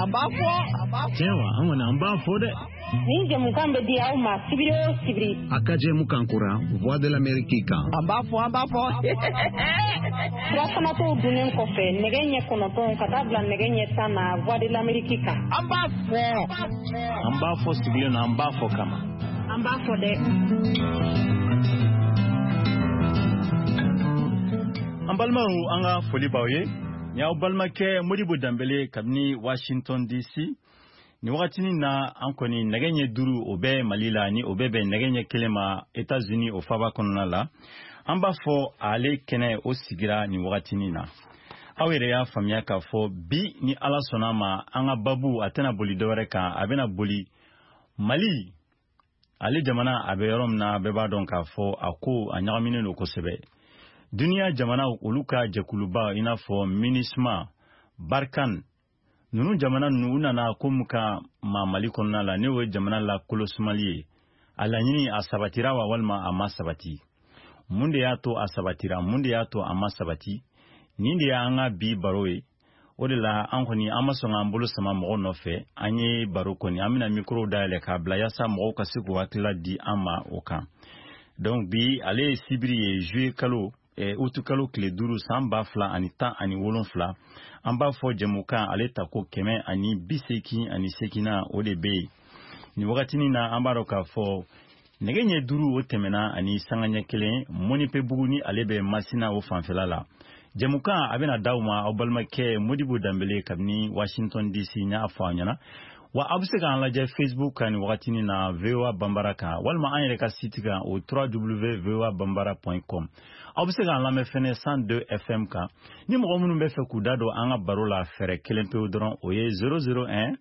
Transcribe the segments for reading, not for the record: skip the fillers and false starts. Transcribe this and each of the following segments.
Cewa an wani an ba fo de. Ni jamukan be dia uma sibiri. Akaje mukankura Voix de l'Amérique kan. An ba fo. Furafana to dunnen kɔfɛ nɛgɛ ɲɛ 9 ka taa bila nɛgɛ ɲɛ 10 na Voix de l'Amérique kan. An b'a fɔ. An b'a fɔ sigilen na an b'a fɔ kama. An b'a fɔ dɛ. An balimaw an ka foli b'aw ye. Ni aw balimakɛ Modibo Dambele kabini Washington DC. Ni wagatini na an kɔni nɛgɛ ɲɛ 5 o bɛ Mali la ni o bɛ bɛn nɛgɛ ɲɛ 1 ma États-Unis o faba kɔnɔna la. An b'a fɔ ale kɛnɛ o sigira ni wagatini na. Aw yɛrɛ y'a faamuya k'a fɔ bi ni Ala sɔnna ma an ka babu a tɛna boli dɔwɛrɛ kan a bɛna boli Mali. Ale jamana a bɛ yɔrɔ min na bɛɛ b'a dɔn k'a fɔ a ko a ɲagaminen don kosɛbɛ. Duniya jamanaw olu ka jɛkuluba i n'a fɔ MINUSMA, Barkan. Nunu jamana ninnu u nana ko mu ka ma Mali kɔnɔna la ne o jamana la kolosumali ye. A laɲini a sabatira wa walima a ma sabati. Mun de y'a to a sabatira, mun de y'a to a ma sabati. Nin de y'an ka bi baro ye. O de la an kɔni an ma sɔn k'an bolo sama mɔgɔ nɔfɛ. An ye baro kɔni an bɛna mikro dayɛlɛ k'a bila yasa mɔgɔw ka se k'u hakilila di an ma o kan. Donc bi ale ye sibiri ye juillet kalo utu kalo tile 5 san 2017 an b'a fɔ jɛmukan ale ta ko 188 na o de bɛ yen. Ni wagatini na an b'a dɔn k'a fɔ nɛgɛ ɲɛ 5 o tɛmɛna ani sanga ɲɛ 1 Monipebugu ni ale bɛ Masina o fanfɛla la. Jɛmukan a bɛna d'aw ma aw balimakɛ Modibo Dambele kabini Washington DC ɲ'a fɔ an ɲɛna. Wa aw bɛ se k'an lajɛ Facebook kan ni wagatini na VOA Bambara kan walima an yɛrɛ ka site kan o www.voabambara.com. Aw bɛ se k'an lamɛn fɛnɛ 102 FM kan. Ni mɔgɔ minnu bɛ fɛ k'u da don an ka baro la fɛrɛ kelen pewu dɔrɔn o ye 001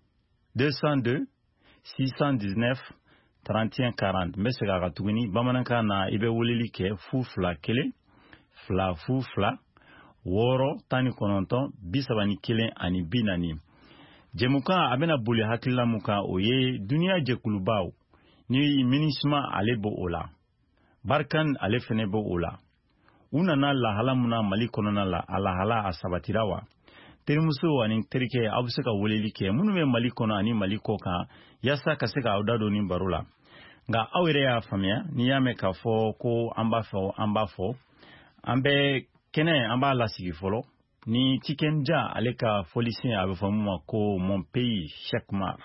202 619 31 40. N bɛ segin a kan tuguni bamanankan na i bɛ weleli kɛ 02 1 2 2 6 19 31 ani 40. Jɛmukan a bɛna boli hakilila mun kan o ye duniya jɛkulubaw ni MINUSMA ale b'o o la. Barkan ale fɛnɛ b'o o la. U nana lahala mun na Mali kɔnɔna la a lahala a sabatira wa. Terimuso ani terikɛ aw bɛ se ka weleli kɛ minnu bɛ Mali kɔnɔ ani Mali kɔ kan yasa ka se k'aw da don nin baro la. Nka aw yɛrɛ y'a faamuya n'i y'a mɛn k'a fɔ ko an b'a fɔ an bɛ kɛnɛ an b'a lasigi fɔlɔ. Ni Tikenja ale ka fɔlisen a bɛ fɔ mun ma ko mon pays chaque mar.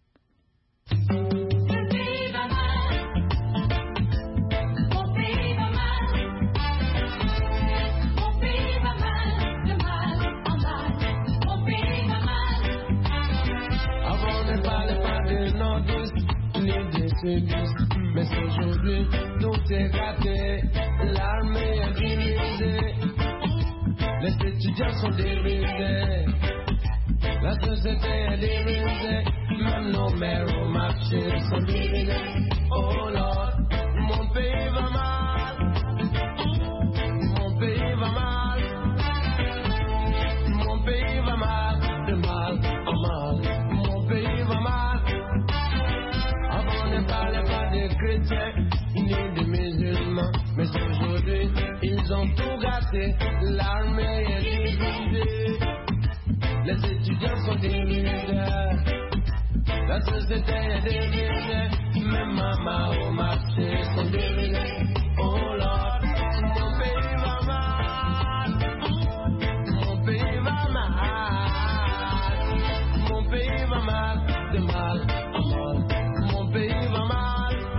Mais aujourd'hui, tout est raté. L'armée est divisée. Les étudiants sont divisés. La société est divisée. Même nos mères au marché sont divisés. Oh Lord, mon pays va mal. Mon pays va mal. Mon pays va mal. De mal en mal. Mon pays va mal. Avant ne parlait pas des chrétiens ni des musulmans, mais aujourd'hui ils ont tout gâté. L'armée est divisée, les étudiants sont divisés, la société est divisée, même maman au marché sont divisés. Oh Lord, mon pays va mal, mon pays va mal, mon pays va mal, de mal en mal. Mon pays va mal.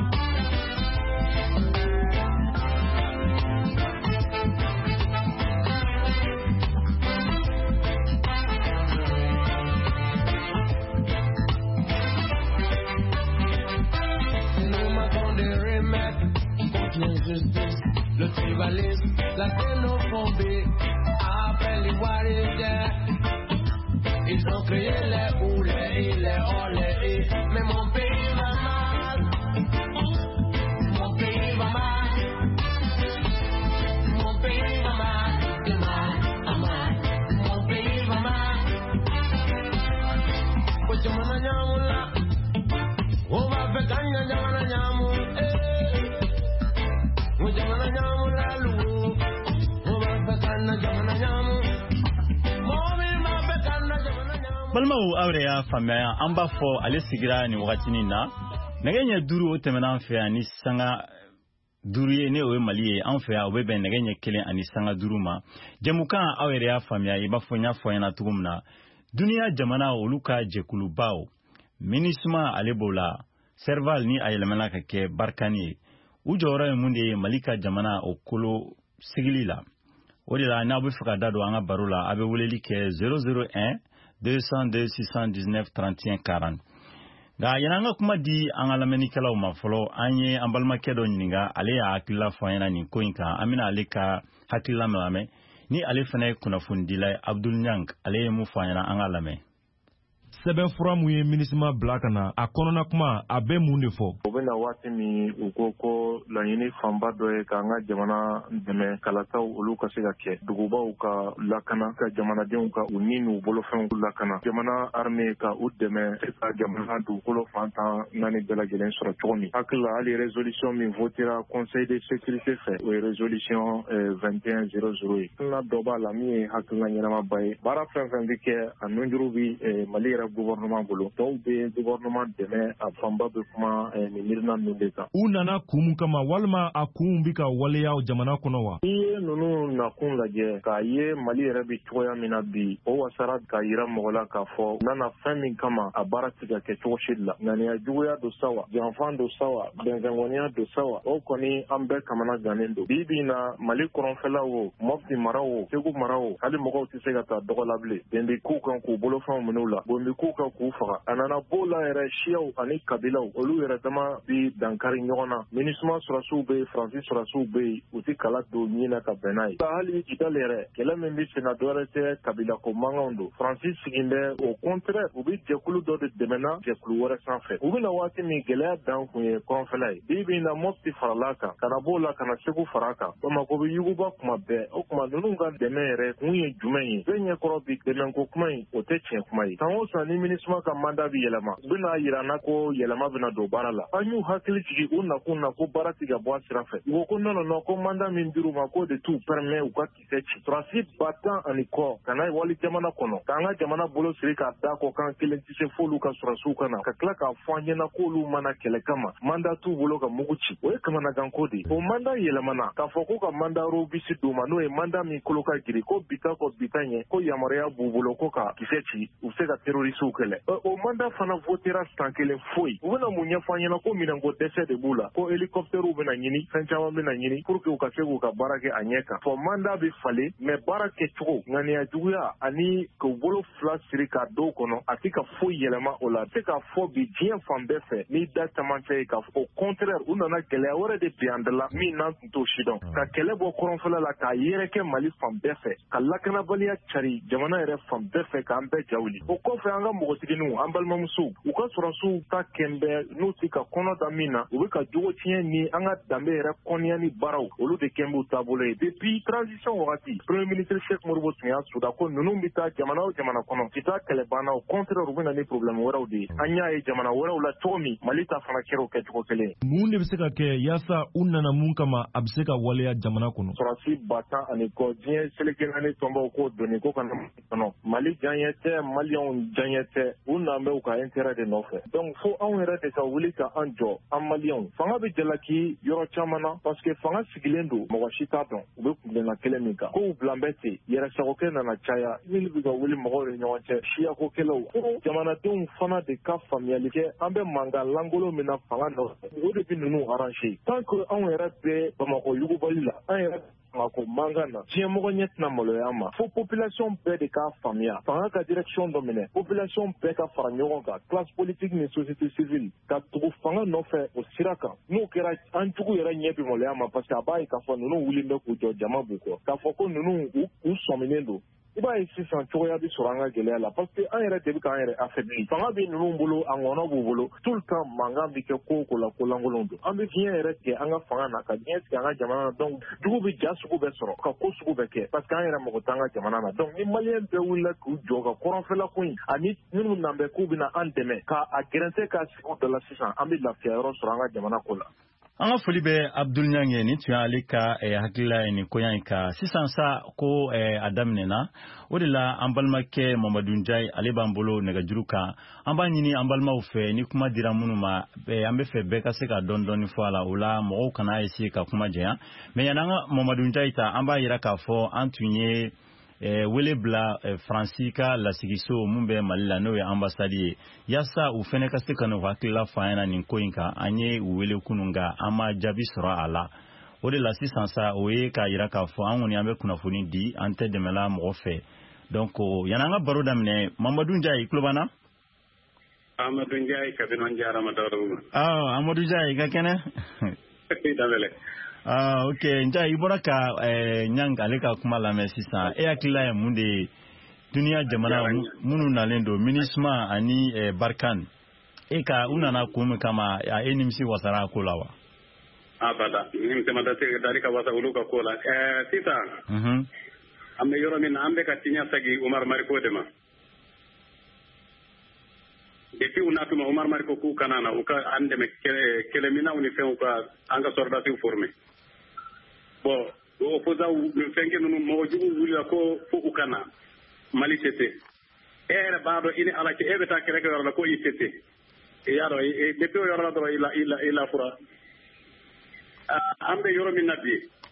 Nous m'attendons des remèdes contre l'injustice, le tribalisme, la xénophobie. Après les Warriors, ils ont créé les oulés, les olés, mais mon pays va mal. Mon pays va mal. Mon pays va mal. De mal à mal. Mon pays va mal. Ojamana nyamula. Oba fekanya jamana nyamu. Ojamana nyamula lu. Oba fekanya jamana nyamu. Mobi ma fekanya jamana nyamu. Balmaw awreya famaya amba fo ale sigira ni wakatini na nagenya duru o temena anfea ni sanga duru ye ne o maliye anfea o bebe nagenya kelen ani sanga duruma jamuka awreya famaya ibafo nya fo yana tugumna dunia jamana oluka jekulubao minisma alebola serval ni ayelemana kake barkani ujora munde malika jamana okolo sigilila odila na bu fuka dado anga barula abe wuleli ke 001 202 619 31 40 ga yananga kuma di anga lamenikala ma folo anye ambalma kedo nyinga ale ya akila fayana ni koinka amina aleka hakila malame ni ale fane kuna fundila Abdul Nyang ale mu fayana anga lame sɛbɛn fura mun ye minisma bila ka na a kɔnɔna kuma a bɛ mun de fɔ. O bɛna waati min u ko laɲini fanba dɔ ye k'an ka jamana dɛmɛ kalataw olu ka se ka kɛ dugubaw ka lakana ka jamanadenw ka u ni n'u bolofɛnw lakana jamana armée ka u dɛmɛ ka jamana dugukolo fantan naani bɛɛ lajɛlen sɔrɔ cogo min hakili la hali résolution min votera conseil de sécurité fɛ o ye résolution 2100 ye hakilina dɔ b'a la min ye hakilina ɲɛnamaba ye baara fɛn fɛn bɛ kɛ a nunjuru bi Mali yɛrɛ gouvernement bolo dɔw bɛ gouvernement dɛmɛ a fanba bɛ kuma nin miirina ninnu de kan. U nana kun mun kama walima a kun bɛ ka waleya jamana kɔnɔ wa. N'i ye ninnu nakun lajɛ k'a ye Mali yɛrɛ bɛ cogoya min na bi o wasara k'a yira mɔgɔ la k'a fɔ u nana fɛn min kama a baara tɛ ka kɛ cogo si la ŋaniya juguya don sawa janfan don sawa bɛnzɛngɔniya don sawa o kɔni an bɛɛ kamana gannen don bi bi na Mali kɔrɔnfɛla o Mopti mara o Segu mara o hali mɔgɔw tɛ se ka taa dɔgɔ la bilen bɛn bɛ k'u kan k'u bolofɛnw minɛ u la k'u kan k'u faga a nana b'o la yɛrɛ siyaw ani kabilaw olu yɛrɛ dama bi dankari ɲɔgɔn na minisma sɔrɔsiw bɛ yen faransi sɔrɔsiw bɛ yen u tɛ kala don ɲin na ka bɛn n'a ye hali Kidali yɛrɛ kɛlɛ min bɛ sen na dɔwɛrɛ tɛ kabilako mankanw don faransi sigin bɛ au contraire u bɛ jɛkulu dɔ de dɛmɛna jɛkulu wɛrɛ sanfɛ u bɛna waati min gɛlɛya dan kun ye kɔnfɛla ye bi bi na Mopti farala kan ka na b'o la ka na Segu fara kan Bamako bɛ yuguba kuma bɛɛ o kuma ninnu ka dɛmɛ yɛrɛ kun ye jumɛn ye bɛɛ ɲɛkɔrɔ bi dɛmɛko kuma in o tɛ tiɲɛ kuma ye san o san ni minisma ka mandat bi yɛlɛma u bɛna yira na ko yɛlɛma bɛna don baara la an y'u hakili jigi u nakun na ko baara tɛ ka bɔ a sira fɛ u ko non ko mandat min dir'u ma ko de t'u permet u ka kisɛ ci surasi 10 ani kɔ ka na wali jamana kɔnɔ k'an ka jamana bolo siri k'a da kɔ kan kelen tɛ se f'olu ka surasiw ka na ka tila k'a fɔ an ɲɛna k'olu mana kɛlɛ kama mandat t'u bolo ka mugu ci o ye kamanaganko de ye o mandat yɛlɛmana k'a fɔ ko ka mandat robisi d'u ma n'o ye mandat min kolo ka giri ko bita kɔ bita ɲɛ ko yamaruya b'u bolo ko ka kisɛ ci u se ka terrorisiw kɛlɛ o mandat fana votera san kelen foyi u bɛna mun ɲɛfɔ an ɲɛna ko minɛnko dɛsɛ de b'u la ko hélicoptères bɛna ɲini fɛn caman bɛna ɲini pour que u ka se k'u ka baara kɛ a ɲɛ kan fɔ mandat bɛ falen mais baara kɛcogo ŋaniya juguya ani k'u bolo fila siri k'a dɔw kɔnɔ a tɛ ka foyi yɛlɛma o la a tɛ k'a fɔ bi diɲɛ fan bɛɛ fɛ ni da camancɛ ye k'a fɔ au contraire u nana gɛlɛya wɛrɛ de bin an da la min n'an tun t'o si dɔn ka kɛlɛ bɔ kɔrɔnfɛla la k'a yɛrɛkɛ Mali fan bɛɛ fɛ ka lakanabaliya cari jamana yɛrɛ fan bɛɛ fɛ k'an bɛɛ jawuli o kɔfɛ an ka mɔgɔtigininw an balimamusow u ka sɔrɔsiw ta kɛnbɛ n'u tɛ ka kɔnɔ da min na u bɛ ka jogo tiɲɛ ni an ka danbe yɛrɛ kɔniya ni baaraw olu de kɛn b'u taabolo ye depuis transition wagati premier ministre Cheikh Modibo tun y'a suda ko ninnu bɛ taa jamana o jamana kɔnɔ ti taa kɛlɛ banna au contraire u bɛ na ni problème wɛrɛw de ye an y'a ye jamana wɛrɛw la cogo min Mali ta fana kɛra o kɛcogo kelen ye. Mun de bɛ se ka kɛ yaasa u nana mun kama a bɛ se ka waleya jamana kɔnɔ. Sɔrɔsi 10 ani kɔ diɲɛ seleke naani tɔnbaw k'o donni ko ka na kɔnɔ Mali diyaɲɛ tɛ maliyɛnw diyaɲɛ tɛ u nan bɛ u ka intérêt de nɔfɛ donc fo anw yɛrɛ de ka wuli ka an jɔ an maliyɛnw fanga bɛ jalaki yɔrɔ caman na parce que fanga sigilen don mɔgɔ si t'a dɔn u bɛ kungilenna kelen min kan kow bilan bɛ ten yɛrɛsagokɛ nana caya minnu bɛ ka wuli mɔgɔw ni ɲɔgɔn cɛ siyakokɛlaw fo jamanadenw fana de ka faamuyali kɛ an bɛ mankan langolo min na fanga nɔfɛ o de bɛ ninnu arranger tant que anw yɛrɛ bɛ Bamako yugubali la an yɛrɛ ko mankan na diɲɛmɔgɔ ɲɛ tɛna maloya ma fo population bɛɛ de k'a faamuya fanga ka direction dɔ minɛ population bɛɛ ka fara ɲɔgɔn kan classe politique ni société civile ka tugu fanga nɔfɛ o sira kan n'o kɛra an jugu yɛrɛ ɲɛ bɛ maloya ma parce que a b'a ye k'a fɔ ninnu wulilen bɛ k'u jɔ jama b'u kɔ k'a fɔ ko ninnu u sɔminen don i b'a ye sisan cogoya bɛ sɔrɔ an ka gɛlɛya la parce que an yɛrɛ de bɛ k'an yɛrɛ affaibli fanga bɛ ninnu bolo a ŋɔnɔ b'u bolo tout le temps mankan bɛ kɛ ko o ko la ko lankolon don an bɛ fiɲɛ yɛrɛ tigɛ an ka fanga na ka diɲɛ tigɛ an ka jamana na donc jugu bɛ ja sugu bɛ sɔrɔ ka ko sugu bɛ kɛ parce que an yɛrɛ mago t'an ka jamana na donc ni maliyɛn bɛɛ wulila k'u jɔ ka kɔrɔnfɛla ko in ani minnu nan bɛ k'u bɛna an dɛmɛ ka a gɛrɛntɛ k'a sigi u da la sisan an bɛ lafiya yɔrɔ sɔrɔ an ka jamana ko la. An ka foli bɛ Abdul Nyange ni tun y'ale ka hakilila ye nin koɲa in kan. Sisan sa ko a daminɛna. O de la an balimakɛ Mamadu Ndiaye ale b'an bolo nɛgɛjuru kan. An b'a ɲini an balimaw fɛ ni kuma dira minnu ma an bɛ fɛ bɛɛ ka se ka dɔɔni fɔ a la. O la mɔgɔw kana essayer ka kuma jɛya. Mais yan'an ka Mamadu Ndiaye ta an b'a yira k'a fɔ an tun ye wele bila Faransi ka lasigiso mun bɛ Mali la n'o ye ambassade ye. Yasa u fɛnɛ ka se ka n'u hakilila fɔ an ɲɛna nin ko in kan. An ye u wele kunun nka an ma jaabi sɔrɔ a la. O de la sisan sa o ye k'a yira k'a fɔ an kɔni an bɛ kunnafoni di an tɛ dɛmɛla mɔgɔ fɛ. Donc yan'an ka baro daminɛ Mamadu Ndiaye i tulo b'an na? Amadou Ndiaye kabino Ndiara Madaru. Amadou Ndiaye ka kɛnɛ? Ok, Ndiaye i bɔra ka Nyang ale ka kuma lamɛn sisan. E hakilila ye mun de ye duniya jamana minnu nalen don MINUSMA ani Barkan. E ka u nana kun min kama e nimisi wasara a ko la wa? Abada, nimisi ma dari ka wasa olu ka ko la. Sisan, an bɛ yɔrɔ min na an bɛ ka tiɲɛ sagi Umar Mariko de ma. Depuis u natuma Umar Mariko k'u kana na u ka an dɛmɛ kɛlɛminɛnw ni fɛnw ka an ka soldats former. Bon, opposants fɛnkɛ ninnu mɔgɔ jugu wulila ko fo u kana Mali tɛ ten. E yɛrɛ b'a dɔn i ni Ala cɛ e bɛ taa kɛlɛ kɛ yɔrɔ la ko i tɛ ten. I y'a dɔn depuis o yɔrɔ la dɔrɔn i lafura. An bɛ yɔrɔ min na bi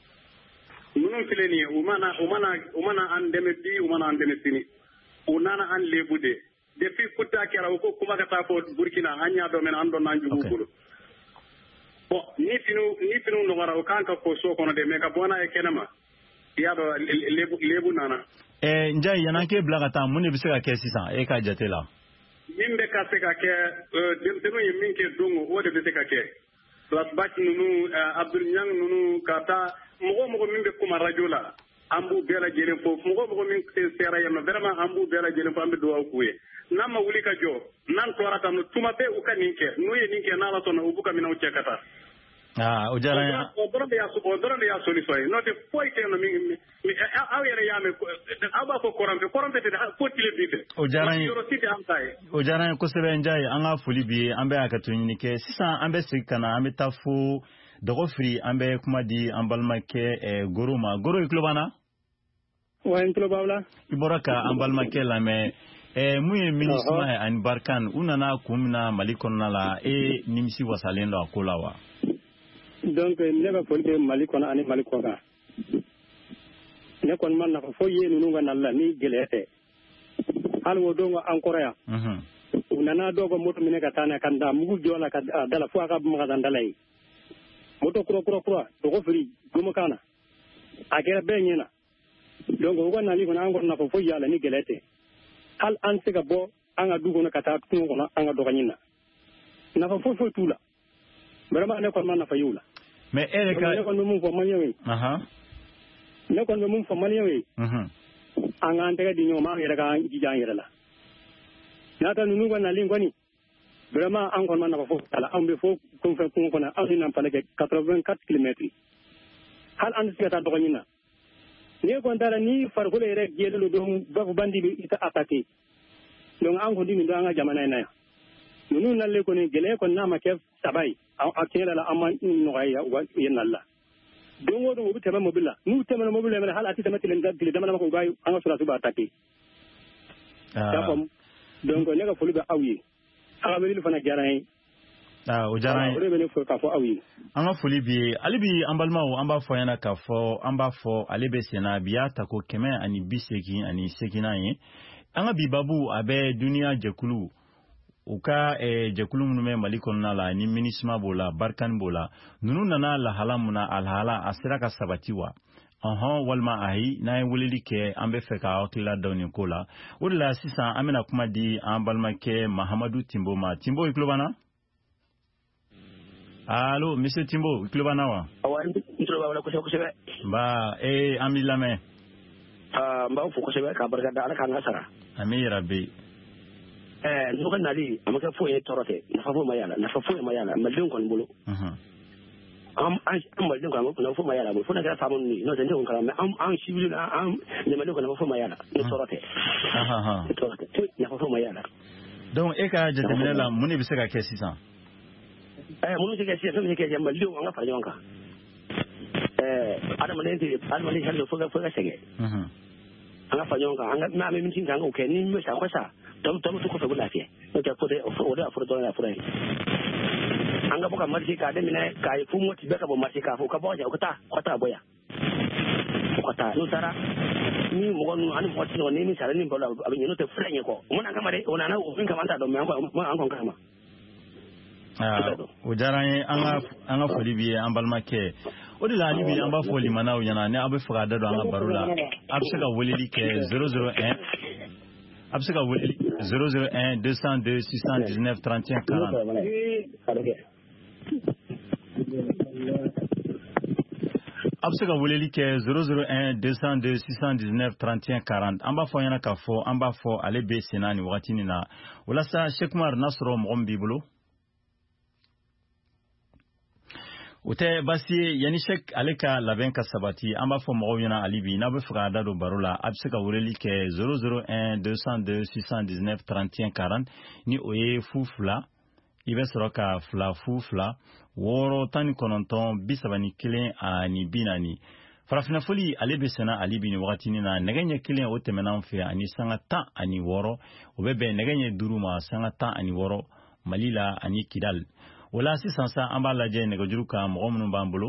ninnu filɛ nin ye u mana an dɛmɛ bi u mana an dɛmɛ sini u nana an lebu de depuis kuta kɛra u ko kuma ka taa fɔ Burkina an y'a dɔn mɛ an dɔn n'an jugu bolo. Bon ni finiw nɔgɔra u kan ka ko so kɔnɔ de mais ka bɔ n'a ye kɛnɛma i y'a dɔn lebu nana. Ndiaye yan'an k'e bila ka taa mun de bɛ se ka kɛ sisan e ka jate la? Min bɛ ka se ka kɛ denmisɛnninw ye min kɛ don o de bɛ se ka kɛ. Plasbach ninnu Abdul Nyang ninnu ka taa mɔgɔ min bɛ kuma radio la an b'u bɛɛ lajɛlen fo mɔgɔ min sera yan nɔ vraiment an b'u bɛɛ lajɛlen fo an bɛ dugawu k'u ye. N'an ma wuli ka jɔ n'an tora tan tuma bɛɛ u ka nin kɛ n'u ye nin kɛ n'Ala sɔnna u b'u ka minɛnw cɛ ka taa. O diyara n ye. O dɔrɔn de y'a solution ye n'o tɛ foyi tɛ yen nɔ min aw yɛrɛ y'a mɛn aw b'a fɔ kɔrɔnfɛ tɛ fo tile bi fɛ. O diyara n ye. Yɔrɔ si tɛ an ta ye. O diyara n ye kosɛbɛ Ndiaye an ka foli b'i ye an bɛ hakɛto ɲini kɛ sisan an bɛ segin ka na an bɛ taa fo Dɔgɔfiri an bɛ kuma di an balimakɛ Goro ma. Goro i tulo b'an na? Wa n tulo b'aw la. I bɔra ka an balimakɛ lamɛn. Mun ye MINUSMA ani Barkan u nana kun min na Mali kɔnɔna la e nimisi wasalen don a ko la wa? Donc ne bɛ foli bɛ Mali kɔnɔ ani Mali kɔ kan. Ne kɔni ma nafa foyi ye ninnu ka nali la ni gɛlɛya tɛ. Hali o don an kɔrɔ yan. U nana dɔw ka moto minɛ ka taa n'a ka da mugu jɔ la ka da la fo a ka magasin da la ye. Moto kura Dɔgɔfiri Gomokan na. A kɛra bɛɛ ɲɛna. Donc u ka nali kɔnɔ an kɔni nafa foyi y'a la ni gɛlɛya tɛ. Hali an se ka bɔ an ka du kɔnɔ ka taa kungo kɔnɔ an ka dɔgɔnin na. Nafa foyi t'u la. Vraiment ne kɔni ma nafa y'u la. Mais e yɛrɛ ka ne kɔni bɛ mun fɔ maliyɛnw ye. Ne kɔni bɛ mun fɔ maliyɛnw ye. An k'an tɛgɛ di ɲɔgɔn ma an yɛrɛ k'an jija an yɛrɛ la. N'a ta ninnu ka nali kɔni vraiment an kɔni ma nafa foyi t'a la anw bɛ fo kunfɛ kungo kɔnɔ anw ni Nampala kɛ 84 kilomètres. Hali an tɛ se ka taa dɔgɔnin na. N'e kɔni taara ni farikolo yɛrɛ jɛlen don b'a fɔ bandi bɛ i ta attaquer. Donc an kɔni min don an ka jamana in na yan. Ninnu nalen kɔni gɛlɛya kɔni n'a ma kɛ saba ye a tiɲɛ la an ma nɔgɔya u ye nali la. Don o don u bɛ tɛmɛ mobili la n'u tɛmɛna mobili la hali a tɛ tɛmɛ tile dama kan u b'a ye an ka sɔrɔdasiw b'a attaquer. Donc ne ka foli bɛ aw ye. A ka weleli fana diyara n ye. O diyara n ye. O de bɛ ne fɔ k'a fɔ aw ye. An ka foli b'i ye hali bi an balimaw an b'a fɔ ɲɛna k'a fɔ an b'a fɔ ale bɛ senna bi y'a ta ko 188 ye. An ka bi babu a bɛ duniya jɛkulu u ka jɛkulu minnu bɛ Mali kɔnɔna la ni MINUSMA b'o la Barkan b'o la ninnu nana lahala mun na alhala a sera ka sabati wa? Walima ayi n'an ye weleli kɛ an bɛ fɛ ka hakilila da nin ko la o de la sisan an bɛna kuma di an balimakɛ Mahamadu Timbo ma. Timbo i tulo b'an na? Allo Monsieur Timbo i tulo b'an na wa? Awɔ n tulo b'aw la kosɛbɛ. Nba an b'i lamɛn. N b'aw fo kosɛbɛ k'a barikada Ala k'an ka sara. Ami yarabi. N'o ka nali a ma kɛ foyi ye tɔɔrɔ tɛ nafa foyi ma y'a la malidenw kɔni bolo. An malidenw kɔni nafa foyi ma y'a la fo n'a kɛra faama ninnu ye n'o tɛ ne kɔni kalama mais an civil an ɲamadenw kɔni nafa foyi ma y'a la ni tɔɔrɔ tɛ. Nafa foyi ma y'a la. Donc e ka jateminɛ la mun de bɛ se ka kɛ sisan? mun ke ce sun ke jamba liu an fa yonka adam ne ti adam ne hallo fuga sege an fa yonka an na me mintin kan okay ni me sa kwasa dom to ko fa lafiya to ta fode o don na fure an ga buka marci ka da mina kai fu moti beka bo marci ka fu ka bo ja kwata boya kwata no sara ni mo gon an mo tino ni sara ni bola abin no te frenye ko mun an kama de ona na o fin kama ta do me an kon kama o jaran an ga foli bi an balma ke o de la ni bi an ba foli mana o yana ne abu fura da do an ga barula absaka wolili ke 001 absaka wolili 001 202 619 31 40 Absaka woleli ke 001 202 619 31 40 amba fo yana ka fo amba fo ale be senani wakati ni na wala sa Sheikh Mar Nasro Mogombi bulu Ute basi yani Sheikh aleka labenka sabati amba fo mo yana alibi na be fra da do barula absaka woleli ke 001 202 619 31 40 ni oye fufla ibe soroka fla fufla woro tani kononton bisabani kilen ani binani farafina foli alebe sena alibini wakati ni na negenye kilen o temenan fe ani sanga ta ani woro obebe negenye duruma sanga ta ani woro malila ani kidal wala si sansa amba laje negojuruka mogomnu bambulo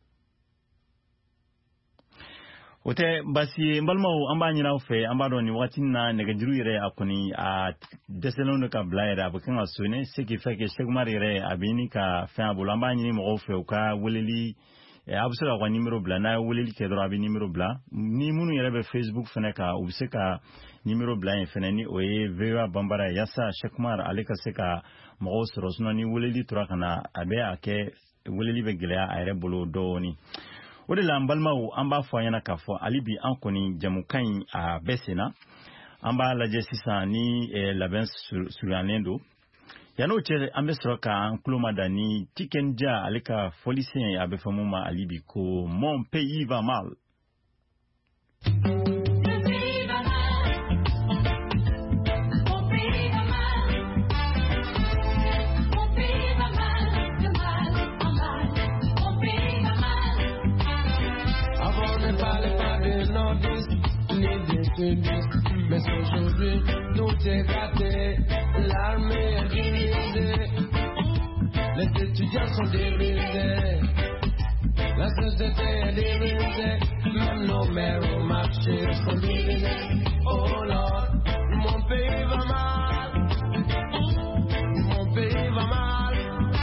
Ote basi mbalmau amba nyina fe amba do ni wakati na negejiru yere akuni a deselon ka blaira abukan asune ce qui fait que Sheikh Mar yere abini ka fe abula amba nyini mo fe ka weleli abusura kwa numero bla na weleli ke do abini numero bla ni munu yere be Facebook fene ka ubseka numero bla en fene ni oye vewa bambara yasa Sheikh Mar aleka seka mo rosno ni weleli turakana abe ake weleli be gilea ayre bolo do ni O de la mbalmau amba fo yana ka fo alibi an koni jamukan a besena amba la jesisa ni laben sulanendo yano che ambe sroka an klomada ni tikenja alika folicien abe famuma alibi ko mon pays va mal Mais aujourd'hui, tout est gâté, l'armée est divisée, les étudiants sont divisés, la société est divisée, même nos mères au marché sont divisés. Oh Lord, mon pays va mal, mon pays va mal,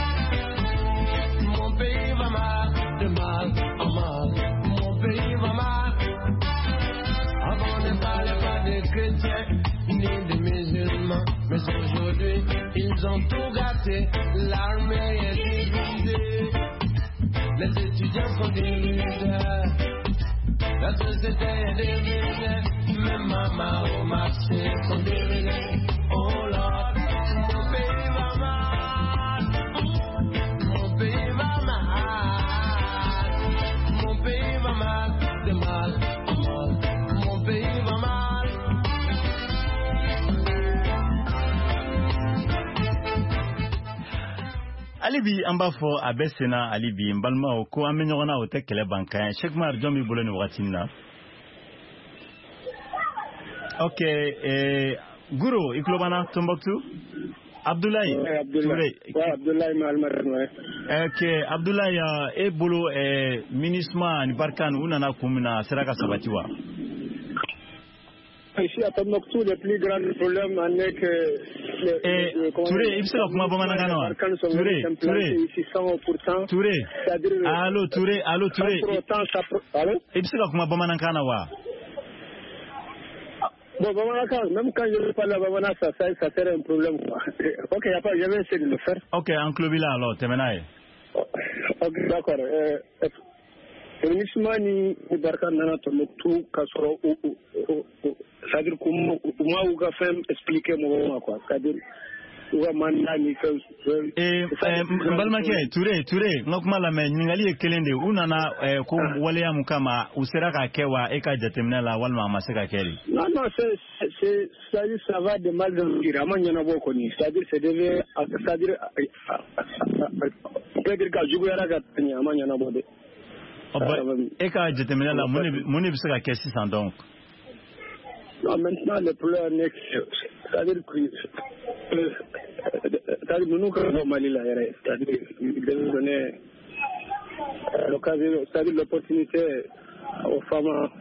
mon pays va mal, de mal en mal, mon pays va mal. Avant ne parlait pas des chrétiens ni des musulmans, mais aujourd'hui ils ont tout gâté, l'armée est divisée, les étudiants sont divisés, la société est divisée, même maman au marché sont divisés. Oh Lord, mon pays va mal, mon pays va mal, mon pays va mal, de mal en mal. Pays va mal. Alibi amba fo abesena alibi mbalma ko amenyona o tekele bankan Sheikh Mar Jombi buloni watina. Okay, Guru iklobana Tombouctou. Abdoulaye Abdoulaye Malmarno. Okay, Abdoulaye e bolo ministre ni barkan unana kumina seraka sabatiwa. Ici à Tombouctou, le plus grand problème en est que Touré, il sera comment Bamanagano Touré, allô Touré, il sera comment Bamanagana Bon, même quand je ne parle pas Bamana, ça serait un problème. Ok, il n'y a pas, je vais essayer de le faire. Ok, en club là alors, Temenaï. Ok, d'accord. Le ni Barkan Nana Tombouctou, Kassoro, c'est-à-dire que moi, je vais expliquer mon quoi. C'est-à-dire, Mbalmake Touré ngokuma la me ningali kelende unana ko wale ya mukama usera ka kewa eka jatemna la walma maseka keli. Non, ça va de mal de dire amanya na boko ni. C'est-à-dire peut-être que juguyara ka nyama nyana bode et ka jetemina la moni bisaka kesi sans donc maintenant le problème est c'est-à-dire que nous quand Mali là c'est-à-dire de donner l'occasion, c'est-à-dire l'opportunité aux femmes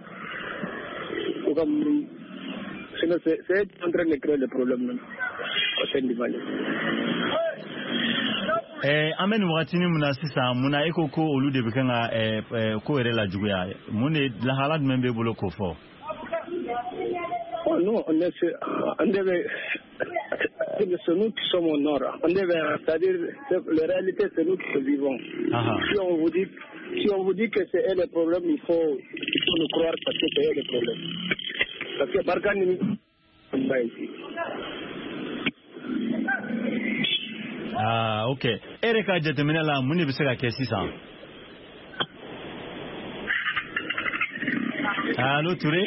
comme c'est en train de créer le problème au sein du Mali. Amen watini muna sisa muna eko ko olu de bekanga ko ere la juguya mune la halad membe bolo ko fo. Oh non, on devait c'est nous qui sommes au nord. On devait, c'est-à-dire la réalité c'est nous qui vivons. Si on vous dit que c'est eux le problème, il faut nous croire parce que c'est eux le problème. Parce que Barkhane pas ici. Ah, ok. Ereka jetemina la muni bisaka kesi sa. Allô Touré?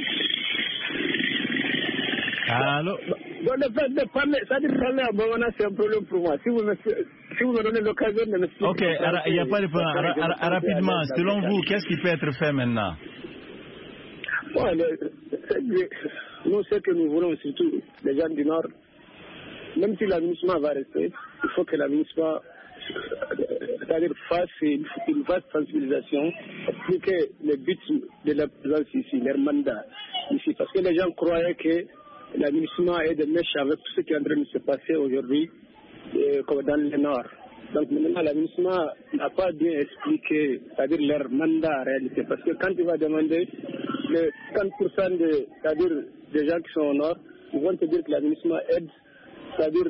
Allô? Donc le fait de parler, c'est-à-dire parler à Bamana, c'est un problème pour moi. Si vous me donnez l'occasion de me expliquer. Ok, il n'y a pas de problème. Rapidement, selon vous, qu'est-ce qui peut être fait maintenant? Bon, nous, ce que nous voulons, surtout les gens du Nord, même si l'administration va rester, il faut que l'administration, c'est-à-dire fasse une vaste sensibilisation, expliquer le but de la présence ici, leur mandat ici. Parce que les gens croyaient que l'administration est de mèche avec tout ce qui est en train de se passer aujourd'hui, comme dans le Nord. Donc maintenant, l'administration n'a pas bien expliqué, c'est-à-dire leur mandat en réalité. Parce que quand tu vas demander le 50% c'est-à-dire des gens qui sont au Nord, ils vont te dire que l'administration aide, c'est-à-dire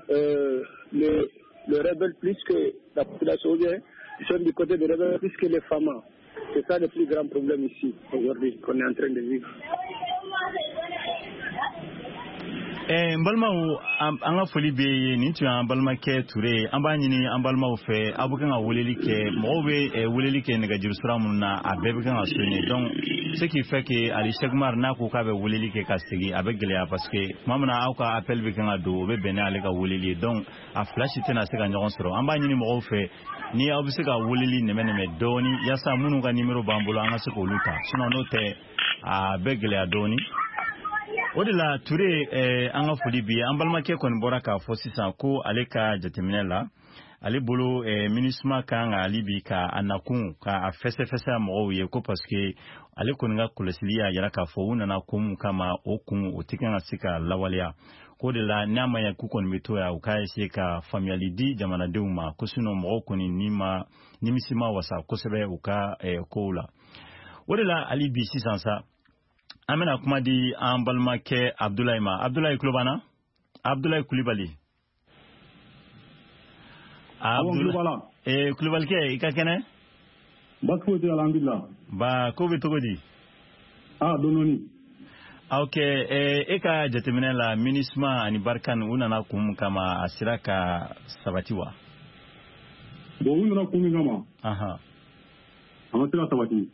le rebelle plus que la population, ils sont du côté des rebelles plus que les femmes. C'est ça le plus grand problème ici, aujourd'hui, qu'on est en train de vivre. Mbalma anga foli be ni tu an balma ke Touré amba nyini an balma fe abukan a woleli ke mo be woleli ke ne gajir sura mun na abebe kan asuni donc ce qui fait que Ali Chegmar na ko ka be woleli ke kastigi avec gele parce que mamna auka appel be kan ado be bene ale ka woleli donc a flash tena se ka nyon soro amba nyini mo fe ni obise ka woleli ne meneme doni yasa munu ka numero bambulo anga se ko luta sinon no te a be gele adoni Odila Touré anga foli bi ambalma ke kon bora ka fo sisan ko ale ka jatemine la ale bolo ministre kan ali bi ka anakun ka afese mo ye ko parce que ale kon nga kolesilia yara ka fo una na kum kama okun otikan asika lawalia ko de la nyama ya ku kon mito ya ukai se ka familiality jamana deuma ko sino mo ko ni nimisima wasa ko sebe uka kola odila ali bi sisan sa Amena kuma di an balmakɛ Abdoulaye ma Abdoulaye Kulobana Abdoulaye Kulibali Kulibali kɛ i ka kɛnɛ Bakko te alhamdulillah ba ko bɛ cogo di dononi ok e ka jateminɛ la MINUSMA ani Barkhane u nana kun kama a sera ka sabati wa bon u nana kun min kama a ma se ka sabati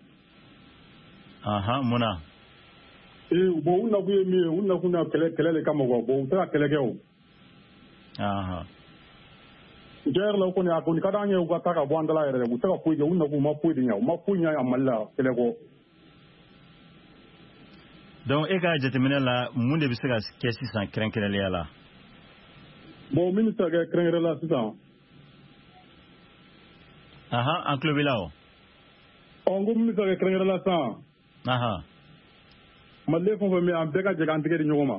munna bon u nakun ye min ye u nakun na kɛlɛ le kama quoi bon u tɛ ka kɛlɛ kɛ o u tɛ yɛrɛ la kɔni a kɔni ka d'an ye u ka taa ka bɔ an dala yɛrɛ dɛ u tɛ ka foyi kɛ u nakun u ma foyi de ɲɛ u ma foyi ɲɛ a Mali la kɛlɛ kɔ donc e ka jateminɛ la mun de bɛ se ka kɛ sisan kɛrɛnkɛrɛnnenya la bon min bɛ se ka kɛ kɛrɛnkɛrɛnnenya la sisan an tulo b'i la o n ko min bɛ se ka kɛ kɛrɛnkɛrɛnnenya la sisan Malien fɛn fɛn bɛ an bɛɛ ka jɛ k'an tigɛ di ɲɔgɔn ma.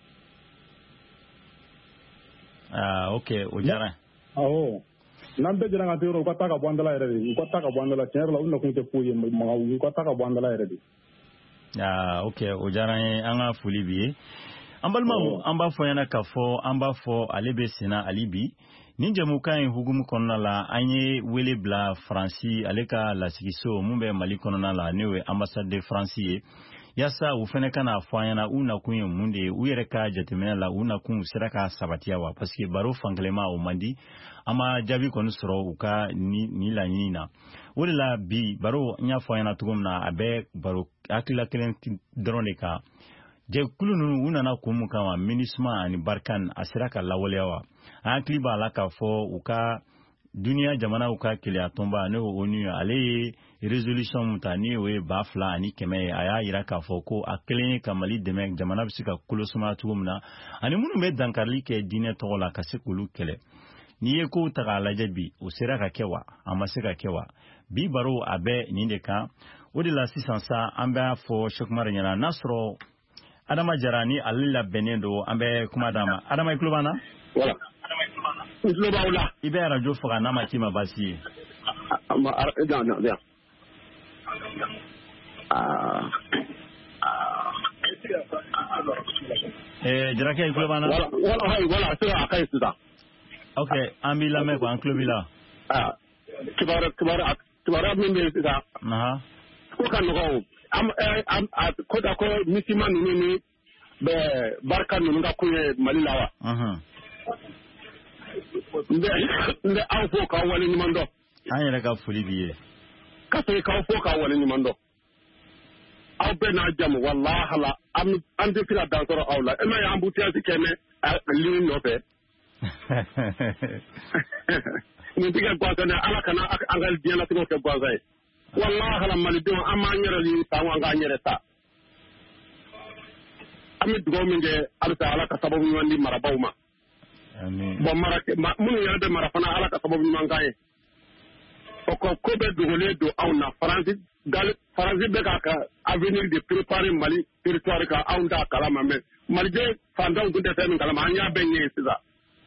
Ok o diyara. Awɔ n'an bɛɛ jɛra k'an tigɛ u ka taa ka bɔ an dala yɛrɛ de u ka taa ka bɔ an dala tiɲɛ yɛrɛ la u nakun tɛ foyi ye u ka taa ka bɔ an dala yɛrɛ de. Ok o diyara n ye an ka foli b'i ye. An balimaw an b'a fɔ ɲɛna k'a fɔ an b'a fɔ ale bɛ senna hali bi nin jamukan in hukumu kɔnɔna la an ye wele bila Faransi ale ka lasigiso mun bɛ Mali kɔnɔna la n'o ye ambassade de France ye. Yasa u fɛnɛ kana fɔ an ɲɛna u nakun ye mun de ye u yɛrɛ ka jateminɛ la u nakun sera ka sabatiya wa parce que baro fankɛlɛma o man di an ma jaabi kɔni sɔrɔ u ka ni laɲini na o de la bi baro n y'a fɔ an ɲɛna cogo min na a bɛ baro hakilila kelen dɔrɔn de kan jɛkulu ninnu u nana kun mun kama MINUSMA ani Barkhane a sera ka lawaleya wa an hakili b'a la k'a fɔ u ka dunia jamanaw ka keleya tɔnba ne ONU ale ye résolution mun ta ni o ye 2,100 a y'a yira k'a fɔ ko a kelen ye ka Mali dɛmɛ jamana bɛ se ka kolosuma cogo min na ani minnu bɛ dankarili kɛ diinɛ tɔgɔ la ka se k'olu kɛlɛ. N'i ye kow ta k'a lajɛ bi o sera ka kɛ wa a ma se ka kɛ wa bi baro a bɛ nin de kan o de la sisan sa an b'a fɔ Cheikh Umaru ɲɛna n'a sɔrɔ Adama Jara ni ale labɛnnen don an bɛ kuma d'a ma. Adama i tulo b'an na? Voilà. I tulo b'aw la. I bɛ radio faga n'a ma k'i ma baasi ye. Non. Jarakɛ i tulo b'an na? Voilà, c'est a ka ɲi sisan. Ok, an b'i lamɛn quoi, an tulo b'i la. Kibaruya min bɛ yen sisan. Ko ka nɔgɔ o. Ko da ko misima ninnu ni barika ninnu ka ko ye Mali la wa? N bɛ aw fo k'aw wale ɲuman dɔn. An yɛrɛ ka foli b'i ye. Ka segin k'aw fo k'aw wale ɲuman dɔn. Aw bɛɛ n'a jamu walahala an tɛ se ka dan sɔrɔ aw la. E ma ye embouteillage kɛ ligne nɔfɛ. Nin tɛ kɛ gansan ye Ala kana an ka diɲɛlatigɛw kɛ gansan ye. Walahala Malidenw an m'an yɛrɛ ɲini ta an k'an yɛrɛ ta. An bɛ dugawu min kɛ halisa Ala ka sababu ɲuman di marabaw ma. Bon minnu yɛrɛ bɛ mara fana Ala ka sababu ɲuman k'an ye. O ko bɛɛ dogolen don anw na Faransi bɛ ka avenir de préparer Mali territoire kan anw t'a kalama mais Maliden fantanw tun tɛ fɛn min kalama an y'a bɛɛ ɲɛ ye sisan.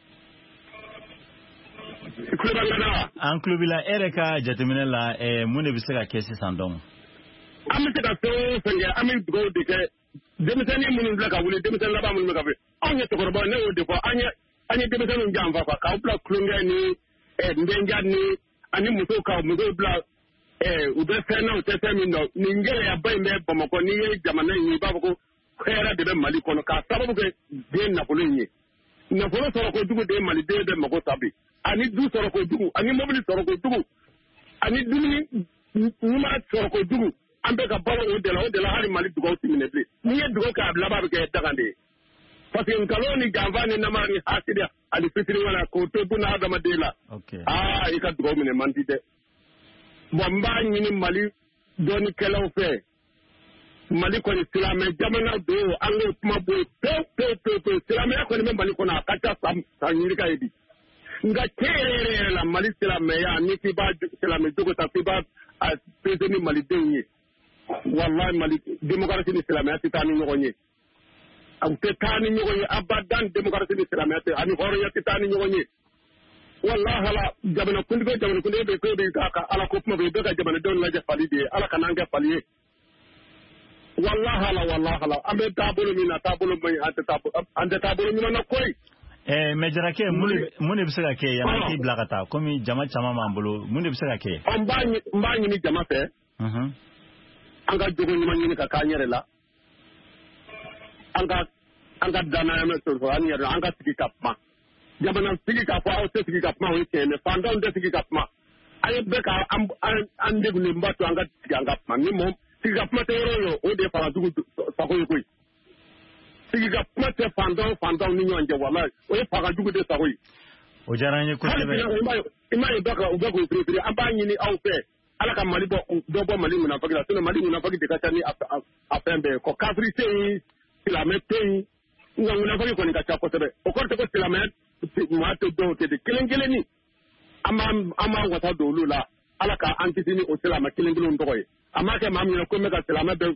An tulo b'i la e yɛrɛ ka jateminɛ la mun de bɛ se ka kɛ sisan donc? An bɛ se ka fɛn o fɛn kɛ an bɛ dugawu de kɛ denmisɛnnin minnu filɛ ka wuli denmisɛnnin laban minnu bɛ ka fɛ anw ye cɛkɔrɔbaw ne y'o de fɔ an ye denmisɛnninw janfa quoi k'aw bila tulonkɛ ni ndenja ni ani musow bila u bɛ fɛn na u tɛ fɛn min dɔn nin gɛlɛyaba in bɛ Bamakɔ n'i ye jamana in ye i b'a fɔ ko hɛrɛ de bɛ Mali kɔnɔ k'a sababu kɛ den nafolo in ye nafolo sɔrɔ kojugu de Maliden bɛ mago sa bi ani du sɔrɔ kojugu ani mobili sɔrɔ kojugu ani dumuni ɲuman sɔrɔ kojugu an bɛ ka balo o de la hali Mali dugawu ti minɛ bilen n'i ye dugawu kɛ a laban bɛ kɛ dagan de ye parce que nkalon ni janfa ni nama ni hasidiya ani fitiri wala k'o to buna adamaden la i ka dugawu minɛ man di dɛ bon n b'a ɲini Mali dɔɔnikɛlaw fɛ Mali kɔni silamɛ jamana don an k'o kuma bɔ yen pewu silamɛya kɔni bɛ Mali kɔnɔ a ka ca san ɲininka ye bi nka tiɲɛ yɛrɛ la Mali silamɛya ni k'i b'a silamɛ jogo ta k'i b'a pese ni Malidenw ye wallahi Mali démocratie ni silamɛya tɛ taa ni ɲɔgɔn ye a tɛ taa ni ɲɔgɔn ye abadan démocratie ni silamɛya tɛ ani hɔrɔnya tɛ taa ni ɲɔgɔn ye wallahi jamanakuntigi bɛ ko de ka Ala ko kuma bɛ bɛɛ ka jamanadenw lajɛ fali de ye Ala kana an kɛ fali ye wallahi an bɛ taabolo min na taabolo man ɲi an tɛ taabolo ɲuman na koyi. Mais Jarakɛ mun de bɛ se ka kɛ yanni k'i bila ka taa komi jama caman b'an bolo mun de bɛ se ka kɛ? N b'a ɲini jama fɛ an ka jogo ɲuman ɲini ka k'an yɛrɛ la an ka danaya mɛn sɔrɔ an yɛrɛ an ka sigi ka kuma jamana sigi ka fɔ aw tɛ sigi ka kuma o ye tiɲɛ mais fantanw tɛ sigi ka kuma an ye bɛɛ ka an degunlenba to an ka sigi an ka kuma ni mɔgɔ sigi ka kuma tɛ yɔrɔ o o de ye fangajugu sago ye koyi sigi ka kuma tɛ fantanw ni ɲɔgɔn cɛ walahi o ye fangajugu de sago ye. O diyara n ye kosɛbɛ. I m'a ye u bɛ k'o firifiri an b'a ɲini aw fɛ Ala ka Mali dɔ bɔ Mali munafaki la sinon Mali munafaki de ka ca ni a fɛn bɛɛ ko kafiri tɛ yen silamɛ tɛ yen nka munafaki kɔni ka ca kosɛbɛ o kɔrɔ tɛ ko silamɛ maa tɛ dɔw tɛ de kelen-kelenni an b'an wasa don olu la Ala ka an kisi ni o silamɛ kelen-kelenw tɔgɔ ye a m'a kɛ maa min ye ko n bɛ ka silamɛ bɛɛ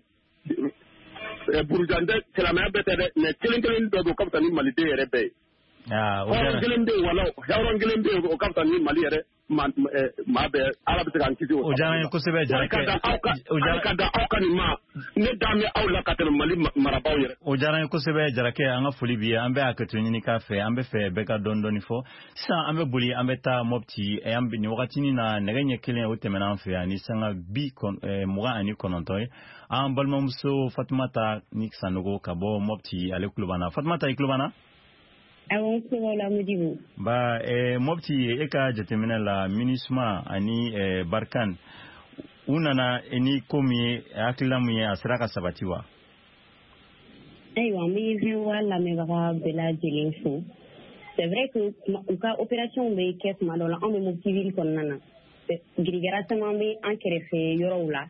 burujandɛ silamɛya bɛɛ tɛ dɛ mais kelen-kelen dɔ don o ka fisa ni Maliden yɛrɛ bɛɛ ye. Hɔrɔn kelen bɛ yen wala hɔrɔn kelen bɛ yen o ka fisa ni Mali yɛrɛ maa bɛɛ Ala bɛ se k'an kisi o diyara n ye kosɛbɛ Jarakɛ. Ka da aw ka nin ma ne da bɛ aw la ka tɛmɛ Mali marabaw yɛrɛ. O diyara n ye kosɛbɛ Jarakɛ an ka foli b'i ye an bɛ hakɛto ɲini k'a fɛ an bɛ fɛ bɛɛ ka dɔɔni fɔ sisan an bɛ boli an bɛ taa Mopti nin wagatinin na nɛgɛ ɲɛ kelen o tɛmɛna an fɛ yan ni sanga 29 ye an balimamuso Fatumata ni Sanogo ka bɔ Mopti ale tulo b'an na Fatumata i tulo b'an na? Awɔ n tulo b'aw la Modibo. Mopti e ka jateminɛ la MINUSMA ani Barkan u nana ni ko min ye hakilila min ye a sera ka sabati wa? Ayiwa n bɛ VOA lamɛnbaga bɛɛ lajɛlen fo c'est vrai que u ka opération bɛ kɛ tuma dɔ la anw bɛ Moptiville kɔnɔna na girigara caman bɛ an kɛrɛfɛ yɔrɔw la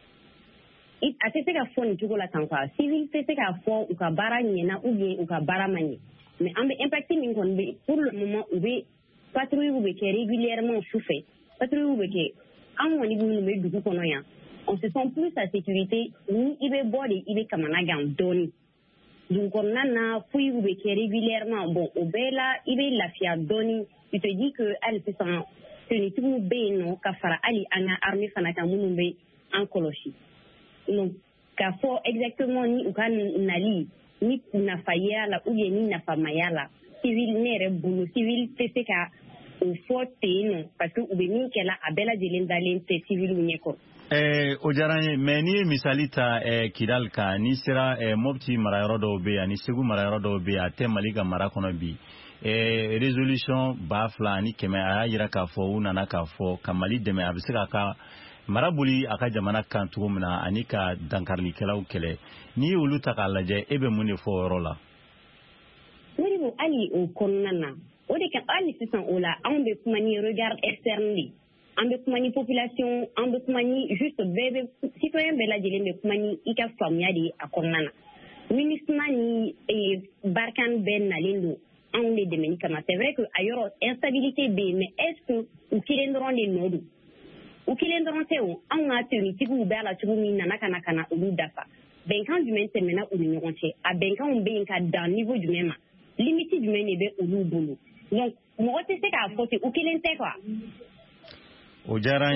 a tɛ se ka fɔ nin cogo la tan quoi civil tɛ se k'a fɔ u ka baara ɲɛna ou bien u ka baara ma ɲɛ mais an bɛ impact min kɔni bɛ pour le moment u bɛ patrouille bɛ kɛ régulièrement su fɛ patrouille bɛ kɛ an kɔni minnu bɛ dugu kɔnɔ yan on se sent plus à sécurité ni i bɛ bɔ de i bɛ kamana gan dɔɔni dugu kɔnɔna na fouille bɛ kɛ régulièrement bon o bɛɛ la i bɛ lafiya dɔɔni tu te dis que hali sisan tenitigiw bɛ yen nɔ ka fara hali an ka armée fana kan minnu bɛ an kɔlɔsi donc k'a fɔ exactement ni u ka nali ni nafa y'a la ou bien ni nafa ma y'a la civil ne yɛrɛ bolo civil tɛ se ka o fɔ ten nɔ parce que u bɛ min kɛla a bɛɛ lajɛlen dalen tɛ civil ɲɛkɔrɔ. O diyara n ye mais n'i ye misali ta Kidal kan n'i sera Mopti marayɔrɔ dɔw bɛ yen ani Segu marayɔrɔ dɔw bɛ yen a tɛ Mali ka mara kɔnɔ bi résolution 2000 a y'a jira k'a fɔ u nana k'a fɔ ka Mali dɛmɛ a bɛ se k'a ka mara boli a ka jamana kan cogo min na ani ka dankarikɛlaw kɛlɛ n'i ye olu ta k'a lajɛ e bɛ mun de fɔ o yɔrɔ la. Moribo hali o kɔnɔna na o de kan hali sisan o la anw bɛ kuma ni regard externe de an bɛ kuma ni population an bɛ kuma ni juste bɛɛ bɛ citoyen bɛɛ lajɛlen bɛ kuma ni i ka faamuya de a kɔnɔna na MINUSMA ni Barkhane bɛɛ nalen don anw de dɛmɛni kama c'est vrai que a yɔrɔ instabilité bɛ yen mais est-ce que u kelen dɔrɔn de nɔ don u kelen dɔrɔn tɛ o anw ka tenitigiw bɛ a la cogo min nana ka na olu dafa bɛnkan jumɛn tɛmɛna u ni ɲɔgɔn cɛ a bɛnkanw bɛ yen ka dan niveau jumɛn ma limite jumɛn de bɛ olu bolo donc mɔgɔ tɛ se k'a fɔ ten u kelen tɛ quoi. O diyara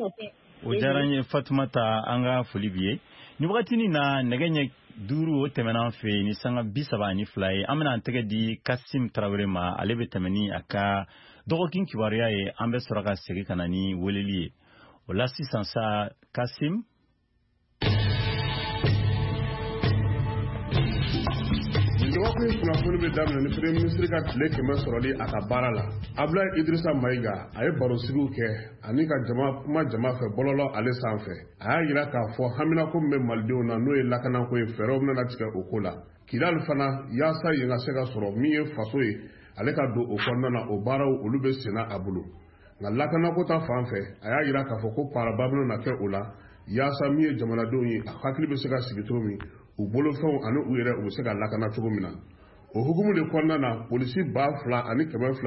n ye Fatumata an ka foli b'i ye ni wagati na nɛgɛ ɲɛ 5 o tɛmɛna an fɛ yen ni sanga 32 ye an bɛna an tɛgɛ di Kasim Tarawele ma ale bɛ tɛmɛ ni a ka dɔgɔkin kibaruya ye an bɛ sɔrɔ ka segin ka na ni weleli ye o la sisan sa Kasim. Dɔgɔkun kunnafoni bɛ daminɛ ni Premier ministre ka tile 100 sɔrɔli a ka baara la. Abdoulaye Idrissa Maïga a ye barosigiw kɛ ani ka kuma jama fɛ bɔlɔlɔ ale sanfɛ. A y'a jira k'a fɔ haminako min bɛ malidenw na n'o ye lakanako ye fɛɛrɛw bɛna tigɛ o ko la. Kidal fana yaasa yen ka se ka sɔrɔ min ye faso ye ale ka don o kɔnɔna na o baaraw olu bɛ senna a bolo. Nka lakanako ta fan fɛ a y'a jira k'a fɔ ko paraba bɛna kɛ o la yaasa min ye jamanadenw ye a hakili bɛ se ka sigi cogo min u bolofɛnw ani u yɛrɛ u bɛ se ka lakana cogo min na o hukumu de kɔnɔna na polisi 2000 ani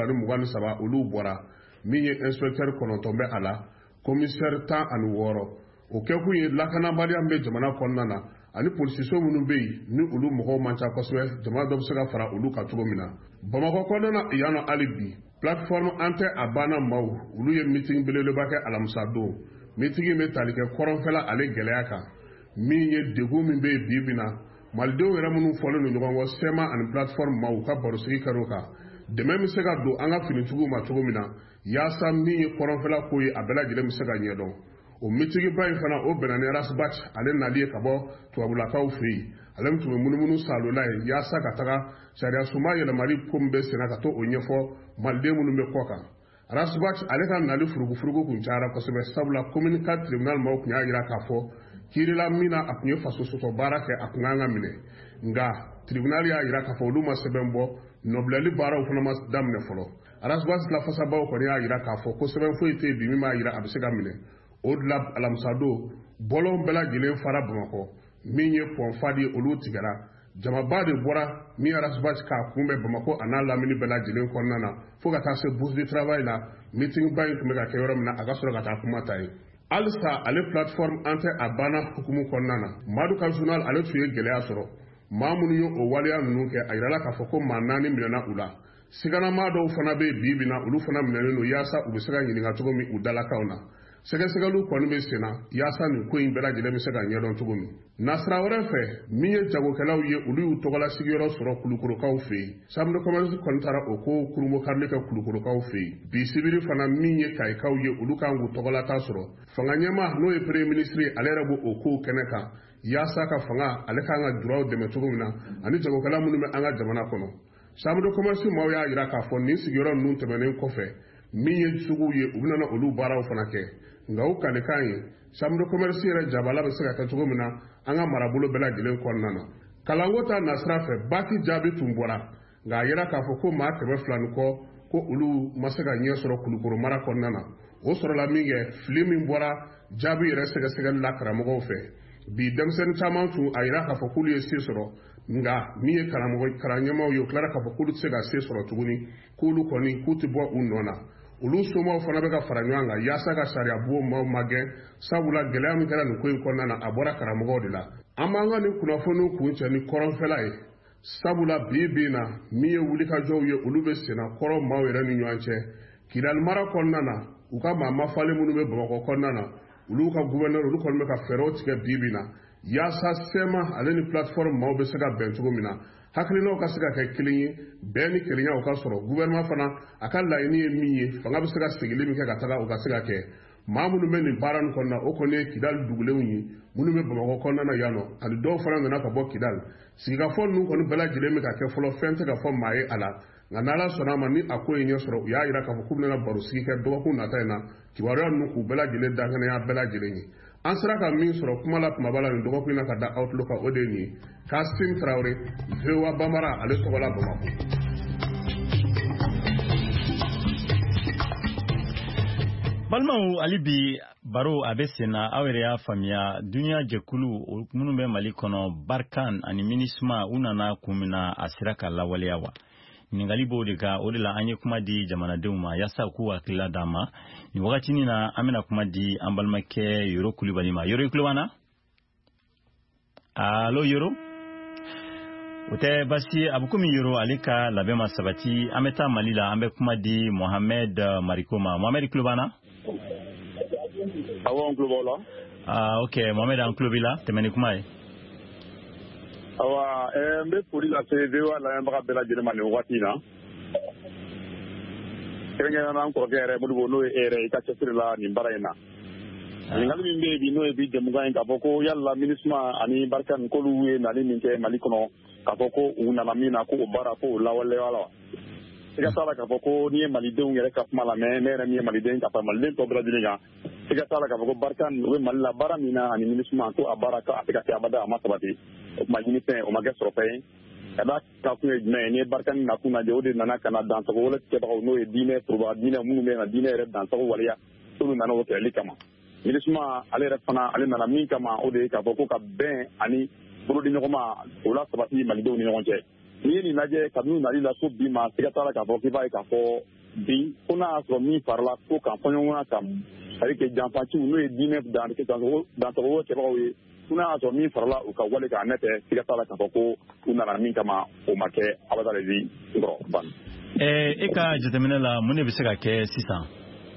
223 olu bɔra min ye inspecteur 9 bɛ a la commissaire 16 o kɛkun ye lakanabaliya bɛ jamana kɔnɔna na ani polisiso minnu bɛ yen ni olu mɔgɔw man ca kosɛbɛ jamana dɔ bɛ se ka fara olu kan cogo min na Bamakɔ kɔnɔna na yan nɔ hali bi plateforme an tɛ a banna maaw olu ye meeting belebeleba kɛ alamisa don meeting bɛ tali kɛ kɔrɔnfɛla ale gɛlɛya kan min ye degun min bɛ yen bi bi na malidenw yɛrɛ minnu fɔlen don ɲɔgɔn kɔ sɛma ani plateforme ma u ka barosigi kɛr'o kan dɛmɛ bɛ se ka don an ka finitigiw ma cogo min na yaasa min ye kɔrɔnfɛla ko ye a bɛɛ lajɛlen bɛ se ka ɲɛdɔn o mitigiba in fana o bɛnna ni Rasbach ale nali ye ka bɔ tubabulakaw fɛ yen ale tun bɛ munumunu salola ye yaasa ka taga sariya suma yɛlɛmali ko min bɛ senna ka to o ɲɛfɔ maliden minnu bɛ kɔ kan Rasbach ale ka nali furugufurugu kun cayara kosɛbɛ sabula commune 4 tribunal maaw kun y'a jira k'a fɔ kiirila min na a kun ye faso sɔsɔ baara kɛ a kun kan ka minɛ nka tribunal y'a jira k'a fɔ olu ma sɛbɛn bɔ nɔbilali baaraw fana ma daminɛ fɔlɔ Rasbach lafasabaw kɔni y'a jira k'a fɔ ko sɛbɛn foyi tɛ bi min b'a jira a bɛ se ka minɛ o de la alamisa don bɔlɔn bɛɛ lajɛlen fara Bamakɔ min ye pɔnfa de olu tigɛra jamaba de bɔra min Rasbach k'a kunbɛn Bamakɔ a n'a lamini bɛɛ lajɛlen kɔnɔna na fo ka taa se bourse de travail la meeting ba in tun bɛ ka kɛ yɔrɔ min na a ka sɔrɔ ka taa kuma ta ye halisa ale plateforme an tɛ a banna hukumu kɔnɔna na Madu ka journal ale tun ye gɛlɛya sɔrɔ maa minnu ye o waleya ninnu kɛ a yirala k'a fɔ ko maa 4 minɛna u la siganamaa dɔw fana bɛ bi bi na olu fana minɛnen don yaasa u bɛ se ka ɲininka cogo min u dalakaw na sɛgɛsɛgɛliw kɔni bɛ senna yaasa nin ko in bɛɛ lajɛlen bɛ se ka ɲɛdɔn cogo min nasira wɛrɛ fɛ min ye jagokɛlaw ye olu y'u tɔgɔla sigiyɔrɔ sɔrɔ kulukorokaw fɛ yen chambre de commerce kɔni taara o ko kurumokarili kɛ kulukorokaw fɛ yen bi sibiri fana min ye kayikaw ye olu kan k'u tɔgɔlata sɔrɔ fanga ɲɛma n'o ye premier ministre ale yɛrɛ b'o o kow kɛnɛ kan yaasa ka fanga ale kan ka juraw dɛmɛ cogo min na ani jagokɛla minnu bɛ an ka jamana kɔnɔ chambre de commerce maaw y'a jira k'a fɔ nin sigiyɔrɔ ninnu tɛmɛnen kɔfɛ min ye suguw ye u bɛna olu baaraw fana kɛ nka u kalikan ye chambre de commerce yɛrɛ jabala bɛ se ka kɛ cogo min na an ka marabolo bɛɛ lajɛlen kɔnɔna na kalanko ta nasira fɛ baki jaabi tun bɔra nga yira k'a fɔ ko maa 200 kɔ ko olu ma se ka ɲɛ sɔrɔ Kulukoro mara kɔnɔna na o sɔrɔla min kɛ fili min bɔra jaabi yɛrɛ sɛgɛsɛgɛli la karamɔgɔw fɛ bi denmisɛnnin caman tun a yira k'a fɔ k'olu ye se sɔrɔ nga min ye karamɔgɔ ye o tilara k'a fɔ k'olu tɛ se ka se sɔrɔ tuguni k'olu kɔni k'u tɛ bɔ u nɔ na olu somaw fana bɛ ka fara ɲɔgɔn kan yaasa ka sariya bɔ maaw ma gɛn sabula gɛlɛya min kɛra nin ko in kɔnɔna na a bɔra karamɔgɔw de la an b'an ka nin kunnafoniw kun cɛ ni kɔrɔnfɛla ye sabula bi na min ye wulikajɔw ye olu bɛ senna kɔrɔ maaw yɛrɛ ni ɲɔgɔn cɛ Kidal mara kɔnɔna na u ka maa mafalen minnu bɛ Bamakɔ kɔnɔna na olu ka gouverneur olu kɔni bɛ ka fɛɛrɛw tigɛ bi na yaasa sema ale ni plateforme maaw bɛ se ka bɛn cogo min na hakilinaw ka se ka kɛ kelen ye bɛn ni kelenya o ka sɔrɔ gouvernement fana a ka laɲini ye min ye fanga bɛ se ka segili min kɛ ka taga o ka se ka kɛ maa minnu bɛ nin baara nin kɔnɔna o kɔni ye Kidal dugulenw ye minnu bɛ Bamakɔ kɔnɔna na yan nɔ ani dɔw fana nana ka bɔ Kidal sigikafɔ ninnu kɔni bɛɛ lajɛlen bɛ ka kɛ fɔlɔ fɛn tɛ ka fɔ maa ye a la nka n'Ala sɔnna ma ni a ko ye ɲɛ sɔrɔ u y'a jira k'a fɔ k'u bɛna baro sigi kɛ dɔgɔkun nata in na kibaruya ninnu k'u bɛɛ lajɛlen dankanaya bɛɛ lajɛlen ye an sera ka min sɔrɔ kuma la kumaba la nin dɔgɔkun in na ka da Outlook kan o de ye nin ye Kasim Traoré VOA Bambara ale tɔgɔ la Bamakɔ. Balimaw ali bi baro a bɛ sen na aw yɛrɛ y'a faamuya duniya jɛkulu minnu bɛ Mali kɔnɔ Barkan ani MINUSMA u nana kun min na a sera ka lawaleya wa ɲininkali b'o de kan o de la an ye kuma di jamanadenw ma yaasa k'u hakilila d'an ma nin wagatinin na an bɛna kuma di an balimakɛ Yoro Kulibali ma Yoro i tulo b'an na allo Yoro o tɛ basi a bɛ komi Yoro ale ka labɛn ma sabati an bɛ taa Mali la an bɛ kuma di Mohamed Mariko ma Mohamed i tulo b'an na awɔ an tulo b'aw la ok Mohamed an tulo b'i la tɛmɛ ni kuma ye awa n bɛ foli lase VOA lamɛnbaga bɛɛ lajɛlen ma nin wagati in na kɛrɛnkɛrɛnnenya la an kɔrɔkɛ yɛrɛ Modibo n'o ye e yɛrɛ i ka cɛsiri la nin baara in na ɲininkali min bɛ yen bi n'o ye bi jɛmukan ye k'a fɔ ko yala MINUSMA ani Barkan k'olu ye nali min kɛ Mali kɔnɔ k'a fɔ ko u nana min na ko o baara ko o lawaleya la i ka t'a la k'a fɔ ko n'i ye malidenw yɛrɛ ka kuma lamɛn ne yɛrɛ min ye maliden ka fara maliden tɔ bɛɛ lajɛlen kan i ka t'a la k'a fɔ ko Barkan o bɛ Mali la baara min na ani MINUSMA ko a baara a tɛ ka kɛ abada a ma sabati o tuma ɲini fɛn o ma kɛ sɔrɔ fɛn ye ka da ka kun ye jumɛn ye n'i ye Barkan nakun lajɛ o de nana ka na dansago wale kɛbagaw n'o ye diinɛ turuba diinɛ minnu bɛ na diinɛ yɛrɛ dansago waleya olu nana o kɛlɛli kama MINUSMA ale yɛrɛ fana ale nana min kama o de ye k'a fɔ ko ka bɛn ani bolodiɲɔgɔnma o la sabati malidenw ni ɲɔgɔn cɛ n'i ye nin lajɛ kabini nali la so bi ma siga t'a la k'a fɔ k'i b'a ye k'a fɔ bi ko n'a y'a sɔrɔ min farala ko kan fɔ ɲɔgɔn kan c'est-à-dire que janfaciw n'o ye diinɛ dansago kɛbagaw ye ko n'a y'a sɔrɔ min farala u ka wale kan ne tɛ siga t'a la k'a fɔ ko u nana min kama o ma kɛ abada lezi yɔrɔ ban. E ka jateminɛ la mun de bɛ se ka kɛ sisan?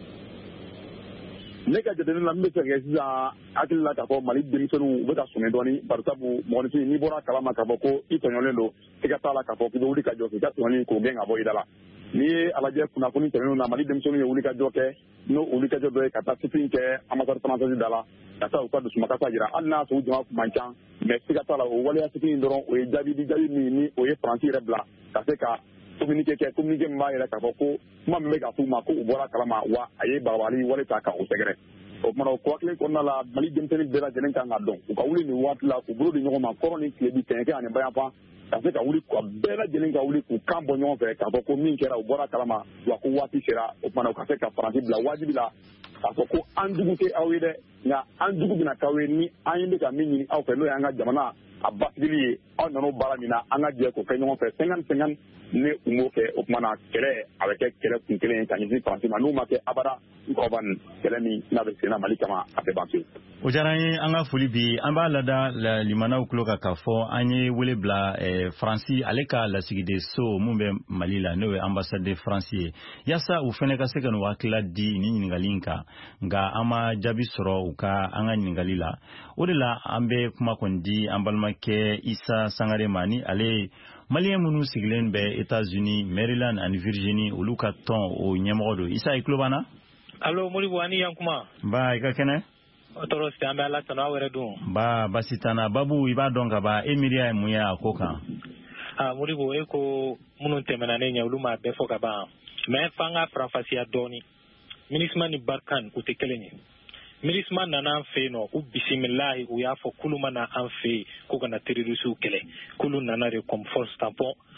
Ne ka jateminɛ la min bɛ se ka kɛ sisan hakili la k'a fɔ Mali denmisɛnninw u bɛ ka sɔmi dɔɔni barisabu mɔgɔninfin n'i bɔra kalama k'a fɔ ko i tɔɲɔlen don i ka t'a la k'a fɔ k'i bɛ wuli ka jɔ k'i ka tɔɲɔni k'o gɛn ka bɔ i da la n'i ye a lajɛ kunnafoni tɛmɛnenw na Mali denmisɛnninw ye wulikajɔ kɛ n'o wulikajɔ dɔ ye ka taa sifin kɛ ambassade française da la ka taa u ka dusumakasa jira hali n'a sɔrɔ u jama man ca mais siga t'a la o waleya sifin dɔrɔn o ye jaabi min ni o ye Faransi yɛrɛ bila ka se ka communiqué min b'a yɛrɛ k'a fɔ ko kuma min bɛ ka f'u ma ko u bɔra kalama wa a ye babali wale ta ka o sɛgɛrɛ o kumana o kɔkili kɔnɔna la Mali denmisɛnnin bɛɛ lajɛlen kan ka dɔn u ka wuli nin waati la k'u bolo di ɲɔgɔn ma kɔrɔ ni tile bi kɛɲɛkɛ ani bayanfan ka se ka wuli ka bɛɛ lajɛlen ka wuli k'u kan bɔ ɲɔgɔn fɛ k'a fɔ ko min kɛra u bɔra kalama wa ko waati sera o kumana u ka se ka Faransi bila wajibi la k'a fɔ ko an jugu tɛ aw ye dɛ nka an jugu bɛna k'aw ye ni an ye bɛ ka min ɲini aw fɛ n'o ye an ka jamana a basigili ye aw nan'o baara min na an ka jɛ k'o kɛ ɲɔgɔn fɛ 50-50 ne u m'o kɛ o kumana kɛlɛ a bɛ kɛ kɛlɛ kun kelen ye ka ɲɛsin Faransi ma n'o ma kɛ abada nkɔban kɛlɛ min n'a bɛ senna Mali kama a bɛ ban pewu. O diyara an ye an ka foli bi an b'a lada limanaw tulo kan k'a fɔ an ye wele bila Faransi ale ka lasigidenso mun bɛ Mali la n'o ye ambassade de France ye yaasa u fana ka se ka n'u hakilila di ni ɲininkali in kan nka an ma jaabi sɔrɔ u ka an ka ɲininkali la o de la an bɛ kuma kɔni di an balimakɛ Isa Sangare ma ni ale Maliyɛn minnu sigilen bɛ États-Unis, Maryland ani Virginie olu ka tɔn o ɲɛmɔgɔ don Isa i tulo b'an na? Allo Modibo ani Yankuma. Ba i ka kɛnɛ? O tɔɔrɔ si an bɛ Ala tanu aw yɛrɛ don. Ba basi t'an na Babu i b'a dɔn ka ban e miiriya ye mun ye a ko kan? Modibo e ko minnu tɛmɛna ne ɲɛ olu m'a bɛɛ fɔ ka ban mais f'an ka faranfasiya dɔɔni MINUSMA ni Barkan u tɛ kelen ye. MINUSMA nana an fɛ yen nɔ u bisimilahi u y'a fɔ k'olu mana an fɛ yen k'u kana terrorisiw kɛlɛ k'olu nana de comme force tampon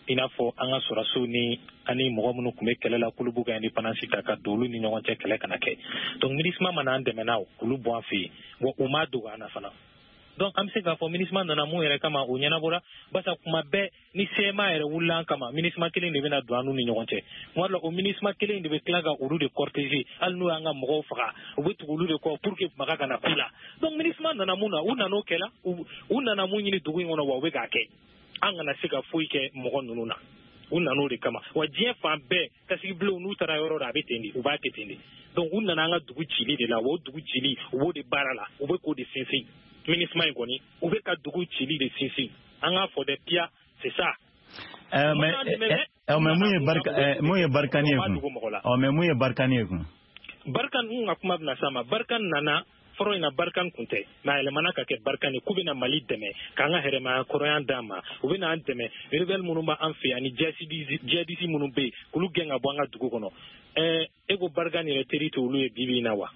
ina fo an ka sɔrɔsiw ni ani mɔgɔ minnu tun bɛ kɛlɛ la k'olu b'u ka indépendance ta ka don olu ni ɲɔgɔn cɛ kɛlɛ kana kɛ donc MINUSMA mana an dɛmɛ n'a olu bɔ an fɛ yen wa u m'a dogo an na fana donc an bɛ se k'a fɔ MINUSMA nana mun yɛrɛ kama o ɲɛnabɔra basa kuma bɛɛ ni CMA yɛrɛ wulila an kama MINUSMA kelen de bɛna don an n'u ni ɲɔgɔn cɛ tuma dɔ la o MINUSMA kelen de bɛ tila ka olu de cortéger hali n'u y'an ka mɔgɔw faga u bɛ tugu olu de kɔ pour que maga kana k'u la donc MINUSMA nana mun na u nan'o kɛ la u nana mun ɲini dugu in kɔnɔ wa u bɛ k'a kɛ an kana se ka foyi kɛ mɔgɔ ninnu na u nan'o de kama wa diɲɛ fan bɛɛ kasigibilenw n'u taara yɔrɔ dɔ a bɛ ten de u b'a kɛ ten de donc u nana an ka dugu cili de la wa o dugu cili u b'o de baara la u bɛ k'o de sinsin MINUSMA in kɔni u bɛ ka dugu cili de sinsin an k'a fɔ dɛ Pia c'est ça. mais mun ye Barkani ye kun mais mun ye Barkani ye kun Barkani n ka kuma bɛna s'a ma Barkani nana fɔlɔ in na Barkani kun tɛ mais a yɛlɛmana ka kɛ Barkani k'u bɛna Mali dɛmɛ k'an ka hɛrɛmaya kɔrɔya d'an ma u bɛna an dɛmɛ rebelle minnu b'an fɛ ani djihadiste minnu bɛ yen k'olu gɛn ka bɔ an ka dugu kɔnɔ e ko Barkani yɛrɛ teri tɛ olu ye bi in na wa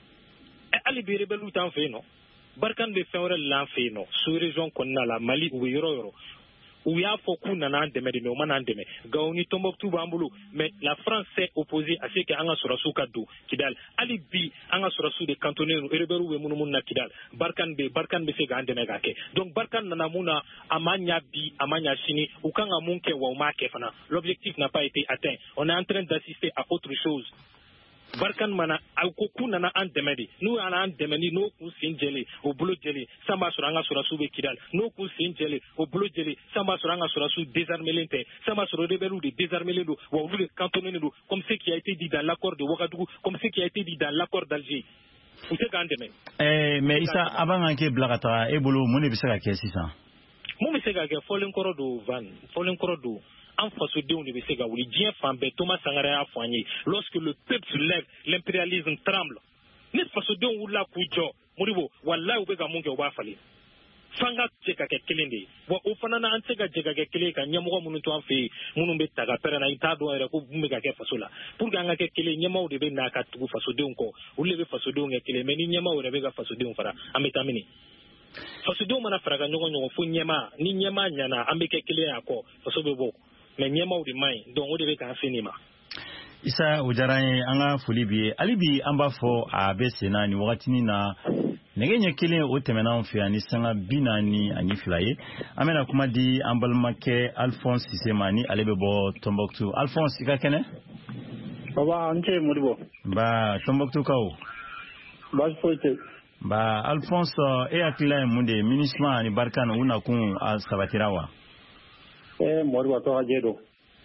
hali bi rebelle t'an fɛ yen nɔ Barkani bɛ fɛn wɛrɛ la an fɛ yen nɔ sous région kɔnɔna la Mali u bɛ yɔrɔ o yɔrɔ u y'a fɔ k'u nana an dɛmɛ de mais u ma n'an dɛmɛ Gao ni Tombouctou b'an bolo mais la France s'est opposée à ce que an ka sɔrɔsiw ka don Kidal hali bi an ka sɔrɔsiw de cantonné rebelle bɛ munumunu na Kidal Barkani bɛ se k'an dɛmɛ k'a kɛ donc Barkani nana mun na a ma ɲa bi a ma ɲa sini u kan ka mun kɛ wa u m'a kɛ fana l'objectif n'a pas été atteint on est en train d'assister à autre chose Barkani mana a ko k'u nana an dɛmɛ de n'u y'an an dɛmɛ ni n'o kun sen jɛlen o bolo jɛlen san b'a sɔrɔ an ka sɔrɔsiw bɛ Kidal n'o kun sen jɛlen o bolo jɛlen san b'a sɔrɔ an ka sɔrɔsiw désarmés tɛ san b'a sɔrɔ rebelles de désarmés don wa olu de cantonné don comme ce qui a été dit dans l'accord de Ouagadougou comme ce qui a été dit dans l'accord d'Alger u tɛ k'an dɛmɛ. mais Isa a b'an k'e bila ka taga e bolo mun de bɛ se ka kɛ sisan. mun bɛ se ka kɛ fɔlenkɔrɔ don Van fɔlenkɔrɔ don. En fasodenw de bɛ se ka wuli diɲɛ fan bɛɛ Thomas Sankara y'a fɔ an ye lorsque le peuple se lève l'impérialisme tremble ni fasodenw wulila k'u jɔ Modibo wallahi u bɛ ka mun kɛ u b'a falen f'an ka jɛ ka kɛ kelen de ye wa o fana na an tɛ se ka jɛ ka kɛ kelen ka ɲɛmɔgɔ minnu to an fɛ yen minnu bɛ ta ka pɛrɛn na i t'a dɔn yɛrɛ ko mun bɛ ka kɛ faso la pour que an ka kɛ kelen ɲɛmaaw de bɛ na ka tugu fasodenw kɔ olu de bɛ fasodenw kɛ kelen mais ni ɲɛmaaw yɛrɛ bɛ ka fasodenw fara an bɛ taa mini fasodenw mana fara ka ɲɔgɔn fo ɲɛmaa ni ɲɛmaa ɲana an bɛ kɛ kelen y'a kɔ faso bɛ bɔ mais ɲɛmaaw de man ɲi donc o de bɛ k'an se nin ma. Isa o diyara an ye an ka foli b'i ye hali bi an b'a fɔ a bɛ sen na nin wagatinin na nɛgɛ ɲɛ kelen o tɛmɛna an fɛ yan ni sanga 42 ye an bɛna kuma di an balimakɛ Alphonse Cissé ma ni ale bɛ bɔ Tombouctou Alphonse i ka kɛnɛ. baba an tɛ Modibo. ba Tombouctou kaw. baasi foyi tɛ. ba Alphonse e hakilila ye mun de ye MINUSMA ani Barkani u nakun a sabatira wa. Modibo tɔgɔ jɛ don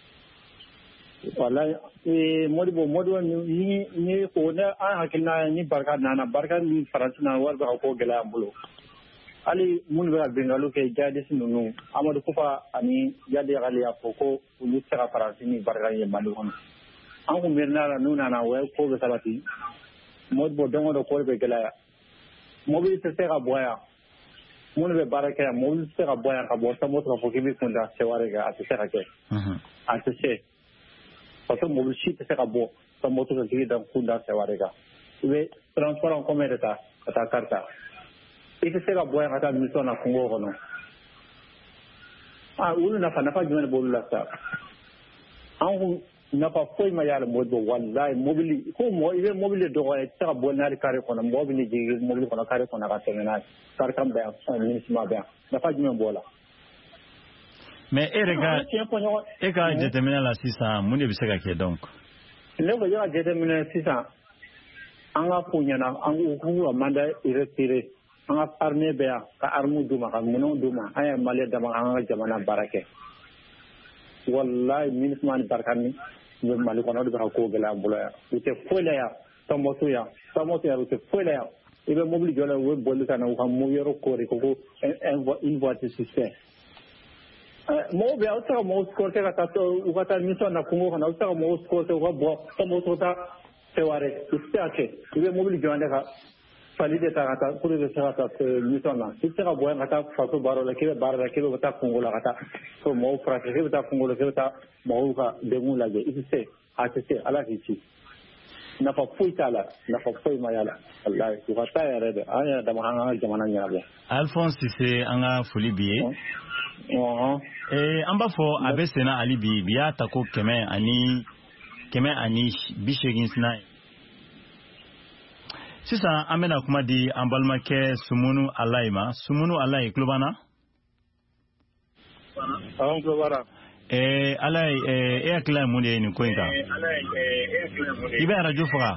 wala Modibo ni ko ne an hakilina ni Barkani nana Barkani ni Faransi nana wari bɛ ka ko gɛlɛya an bolo hali minnu bɛ ka bɛngali kɛ jihadiste ninnu Amadu Kufa ani Yadi Ali y'a fɔ ko olu tɛ se ka Faransi ni Barkani ye Mali kɔnɔ an kun miirina la n'u nana o ye ko bɛ sabati Modibo don o don ko bɛ gɛlɛya mobili tɛ se ka bɔ yan minnu bɛ baara kɛ yan mobili tɛ se ka bɔ yan ka bɔ Tombouctou ka fɔ k'i bɛ kun da Seware kan a tɛ se ka kɛ a tɛ se parce que mobili si tɛ se ka bɔ Tombouctou ka k'i kun da Seware kan i bɛ transport en commun de ta ka taa Karita i tɛ se ka bɔ yan ka taa mission na kungo kɔnɔ olu nafa jumɛn de b'olu la sa an kun nafa foyi ma y'a la Modibo wallahi mobili ko mɔgɔ i bɛ mobili dɔgɔ i tɛ se ka bɔ n'ale kare kɔnɔ mɔgɔ bɛ n'i jigin mobili kɔnɔ kare kɔnɔ ka tɛmɛ n'a ye kare kan bɛ yan MINUSMA bɛ yan nafa jumɛn b'o la. mais e ka jateminɛ la sisan mun de bɛ se ka kɛ donc. ne ko e ka jateminɛ sisan an ka f'u ɲɛna an k'u ka mandat retiré an ka armée bɛ yan ka armes d'u ma ka minɛnw d'u ma an ye Malien dama an ka jamana baara kɛ wallahi MINUSMA ni Barkani u bɛ Mali kɔnɔ o de bɛ ka ko gɛlɛya an bolo yan u tɛ foyi la yan Tombouctou yan u tɛ foyi la yan i bɛ mobili jɔ la u bɛ boli ka na u ka yɔrɔ kori ko une voiture suspect mɔgɔw bɛ yan u tɛ se ka mɔgɔw escorter ka taa u ka taa mission na kungo kɔnɔ u tɛ se ka mɔgɔw escorter u ka bɔ Tombouctou taa Seware u tɛ se ka kɛ i bɛ mobili jɔ de ka fali de ta ka taa pour que se ka taa mission na i tɛ se ka bɔ yan ka taa faso baara la k'i bɛ baara la k'i bɛ taa kungo la ka taa ko mɔgɔw furakɛ k'i bɛ taa kungo la k'i bɛ taa mɔgɔw ka degun lajɛ i tɛ se a tɛ se ala k'i ci nafa foyi t'a la nafa foyi ma y'a la wallahi u ka taa yɛrɛ de an yɛrɛ dama an ka jamana ɲɛnabɔ. Alphonse Cissé an ka foli b'i ye an b'a fɔ a bɛ senna hali bi bi y'a ta ko 180 sina ye sisan an bɛna kuma di an balimakɛ Sumunu Alayi ma. Sumunu Alayi tulo b'an na? Awɔ, n tulo b'a la. Alayi e hakili ye mun de ye nin ko in kan? I bɛ radio faga?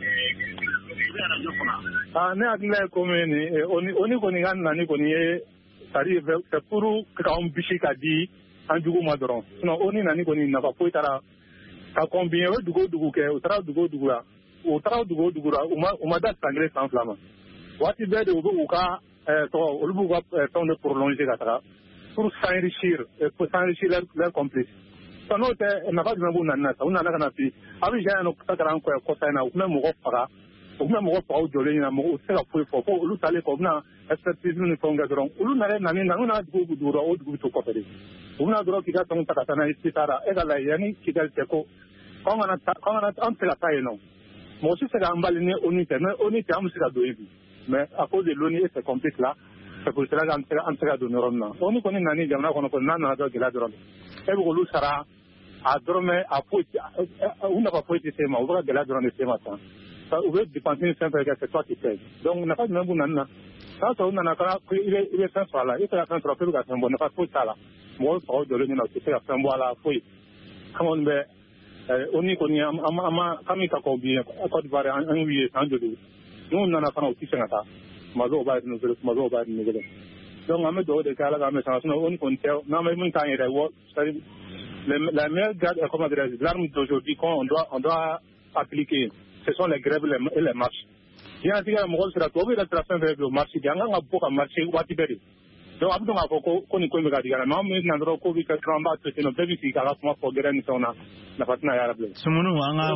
Ne hakili ye ko min ye oni kɔni ka nani kɔni ye c'est pour k'anw bisi ka di an jugu ma dɔrɔn sinon oni nani kɔni nafa foyi tara ka combien o dugu kɛ u taara dugu la u ma da sangre san fila ma waati bɛɛ de u bɛ u ka olu b'u ka fɛnw de prolonger ka taga pour s'enrichir leur complice n'o tɛ nafa jumɛn b'u nani na sa u nana ka na bi Abidjan yan nɔ ta kɛra an kɔ kɔsa in na u tun bɛ mɔgɔ faga u jɔlen ɲɛna mɔgɔw tɛ se ka foyi fɔ fo olu talen kɔ u bɛna expertise ni fɛnw kɛ dɔrɔn olu nani na n'u nana dugu la o dugu bɛ to kɔfɛ de u bɛna dɔrɔn k'i ka fɛnw ta ka taa n'a ye Sitara e ka layi yanni Kidali cɛ ko an tɛ se ka taa yen nɔ mɔgɔ si tɛ se k'an bali ni ONU tɛ mais ONU tɛ an bɛ se ka don yen bi mais à cause de l'ONU et ses complices là c'est pour cela qu'an tɛ se ka don yɔrɔ min na ONU kɔni nani jamana kɔnɔ kɔni n'a nana dɔrɔn gɛlɛya dɔrɔn e bɛ k'olu sara a dɔrɔmɛ a foyi u nafa foyi tɛ se ma u bɛ ka gɛlɛya dɔrɔn de se ma sisan u bɛ dépenser ni fɛn fɛn kɛ c'est toi qui paie donc nafa jumɛn b'u nani na n'a sɔrɔ u nana ka i bɛ fɛn sɔrɔ a la i tɛ ka fɛn sɔrɔ k'i bɛ ka fɛn bɔ nafa foyi t'a la mɔgɔw faga jɔlen ɲɛna u tɛ se ka fɛn bɔ a la foyi an kɔni bɛ ONU kɔni an ma kami ka kɔ bi Côte d'Ivoire an y'u ye san joli n'u nana fana u tɛ se ka taa tuma dɔw b'a renouveler tuma dɔw b'a renouveler donc an bɛ dugawu de kɛ Ala k'an bɛ sanga sinon ONU kɔni tɛ n'an bɛ min k'an yɛrɛ c'est-à-dire la meilleure garde comment dirais-je l'arme d'aujourd'hui qu'on doit appliquer ce sont les grèves et les marches diɲɛnatigɛ mɔgɔw sera tubabu yɛrɛ sera fɛn fɛn bɛ o marche kɛ an kan ka bɔ ka marche waati bɛɛ de donc a bɛ dɔn k'a fɔ ko nin ko in bɛ ka dig'a la mais an bɛ na dɔrɔn ko bɛ kɛ dɔrɔn an b'a to ten nɔ bɛɛ bɛ sigi k'a ka kuma fɔ gɛrɛ ni fɛnw na nafa tɛna y'a la bilen. Sumunu an ka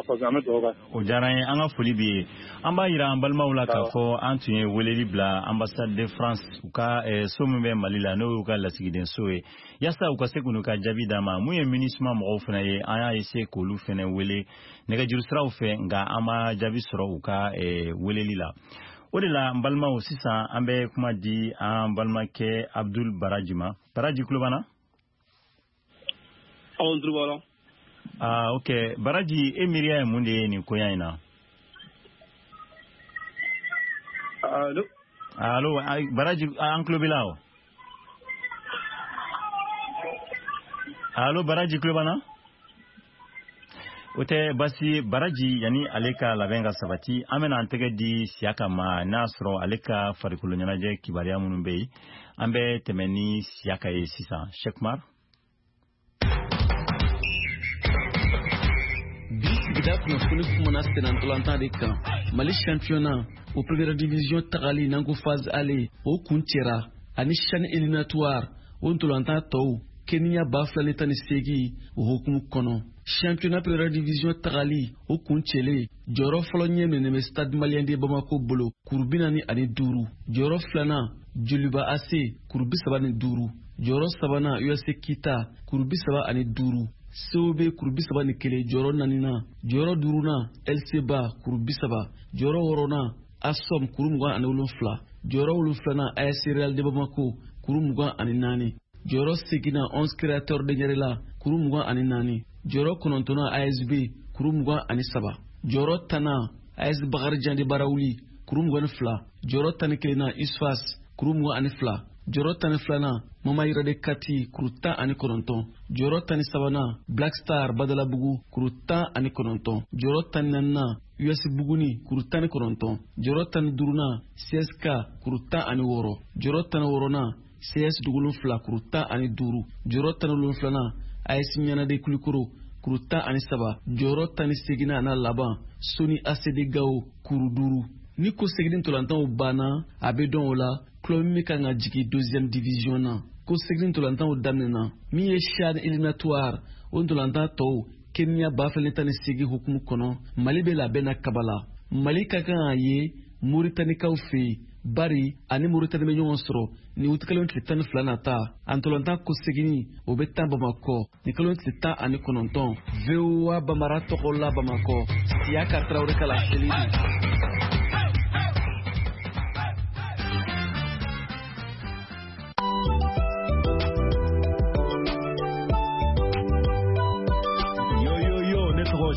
o diyara n ye an ka foli b'i ye an b'a jira an balimaw la k'a fɔ an tun ye weleli bila ambassade de France u ka so min bɛ Mali la n'o y'u ka lasigiden so ye yaasa u ka se k'u ka jaabi d'a ma mun ye MINUSMA mɔgɔw fana ye an y'a essayer k'olu fana wele nɛgɛjuru siraw fɛ nka an ma jaabi sɔrɔ u ka weleli la. O de la n balimaw sisan an bɛ kuma di an balimakɛ Abdul Baraji ma. Baraji tulo b'an na? Awɔ n tulo b'a la. Ok Baraji e miiriya ye mun de ye nin koya in na? Allo Baraji an tulo b'i la o? Allo Baraji tulo b'an na? O tɛ basi Baraji yani ale ka labɛn ka sabati an bɛna an tɛgɛ di Siyaka ma n'a sɔrɔ ale ka farikolo ɲɛnajɛ kibaruya minnu bɛ yen an bɛ tɛmɛ ni Siyaka ye sisan Sheikh Mar. Bi sigida kunnafoni kumana senantolantan de kan Mali championnat o première division tagali n'an ko phase aller o kun cɛra ani chaîne éliminatoire o ntolantan tɔw Kenya 2018 o hukumu kɔnɔ. Championnat première division tagali o kun cɛlen jɔyɔrɔ fɔlɔ ɲɛ minɛ Stade Malien de Bamako bolo kuru 45 jɔyɔrɔ filanan Joliba AC kuru 35 jɔyɔrɔ sabanan USC Kita kuru 35 COB kuru 31 jɔyɔrɔ naaninan jɔyɔrɔ duurunan LCBA kuru 30 jɔyɔrɔ wɔɔrɔnan ASOM kuru 27 jɔyɔrɔ wolonfilanan AS Real de Bamako kuru 24 jɔyɔrɔ seginnan 11 créateurs de Ɲarela kuru 24 jɔyɔrɔ kɔnɔntɔnnan ASB kuru 23 jɔyɔrɔ tannan AS Bakarijan de Barawuli kuru 22 jɔyɔrɔ 11nan USFAS kuru 22 jɔyɔrɔ 12nan Mama Yira de Kati kuru 19 jɔyɔrɔ 13nan Black Star Badalabugu kuru 19 jɔyɔrɔ 14nan US Buguni kuru 19 jɔyɔrɔ 15nan CSK kuru 16 jɔyɔrɔ 16nan CS Dugulunfila kuru 15 jɔyɔrɔ 17nan AS Miana de Kulikoro kuru 17 jɔyɔrɔ 18nan n'a laban Soni ACD Gao kuru 5 ni ko segin ntolantanw banna a bɛ dɔn o la club min kan ka jigin deuxième division na ko segin ntolantanw daminɛna min ye CHAN éliminatoire o ntolantan tɔw Kenya 2018 hukumu kɔnɔ Mali bɛ labɛn na kabala Mali ka kan a ye Mauritaniekaw fɛ yen bari ani Mauritanie bɛ ɲɔgɔn sɔrɔ ni o kalo tile 12 nata a ntolantan ko segin o bɛ taa Bamakɔ ni kalo tile 19 VOA Bambara tɔgɔ la Bamakɔ Siyaka Traoré kala seli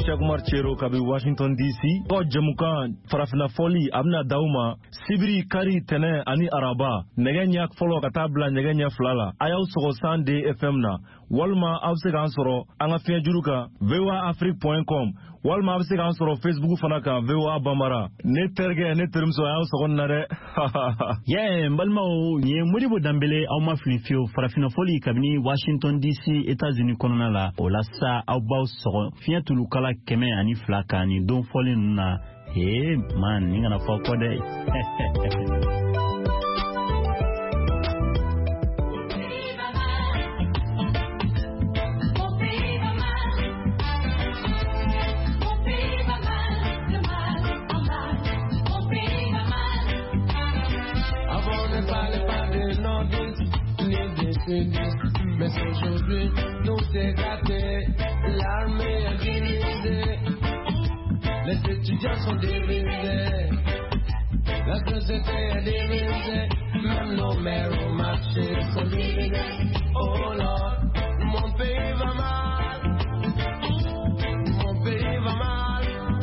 Cheikh Umar Chero kabi Washington DC ko jamukan farafina foli abna dauma sibiri kari tene ani araba negenya folo ka tabla negenya flala ayaw sogo sande FM na walma abse kan soro anga fiajuruka voaafrique.com walma abse kan soro Facebook fana ka VOA Bambara ne terge ne termso ayaw sogo nare yeah mbalma o nye Modibo Dambele aw ma flifio farafina foli kabini Washington DC États-Unis konona la o la sa aw baw sogo fiatulu kala keme ani flaka ni don foli na man ninga na fa ko de mais aujourd'hui nous c'est gâté, l'armée est divisée, les étudiants sont divisés, la société est divisée, même nos mères au marché sont divisés. Oh Lord, mon pays va mal, mon pays va mal,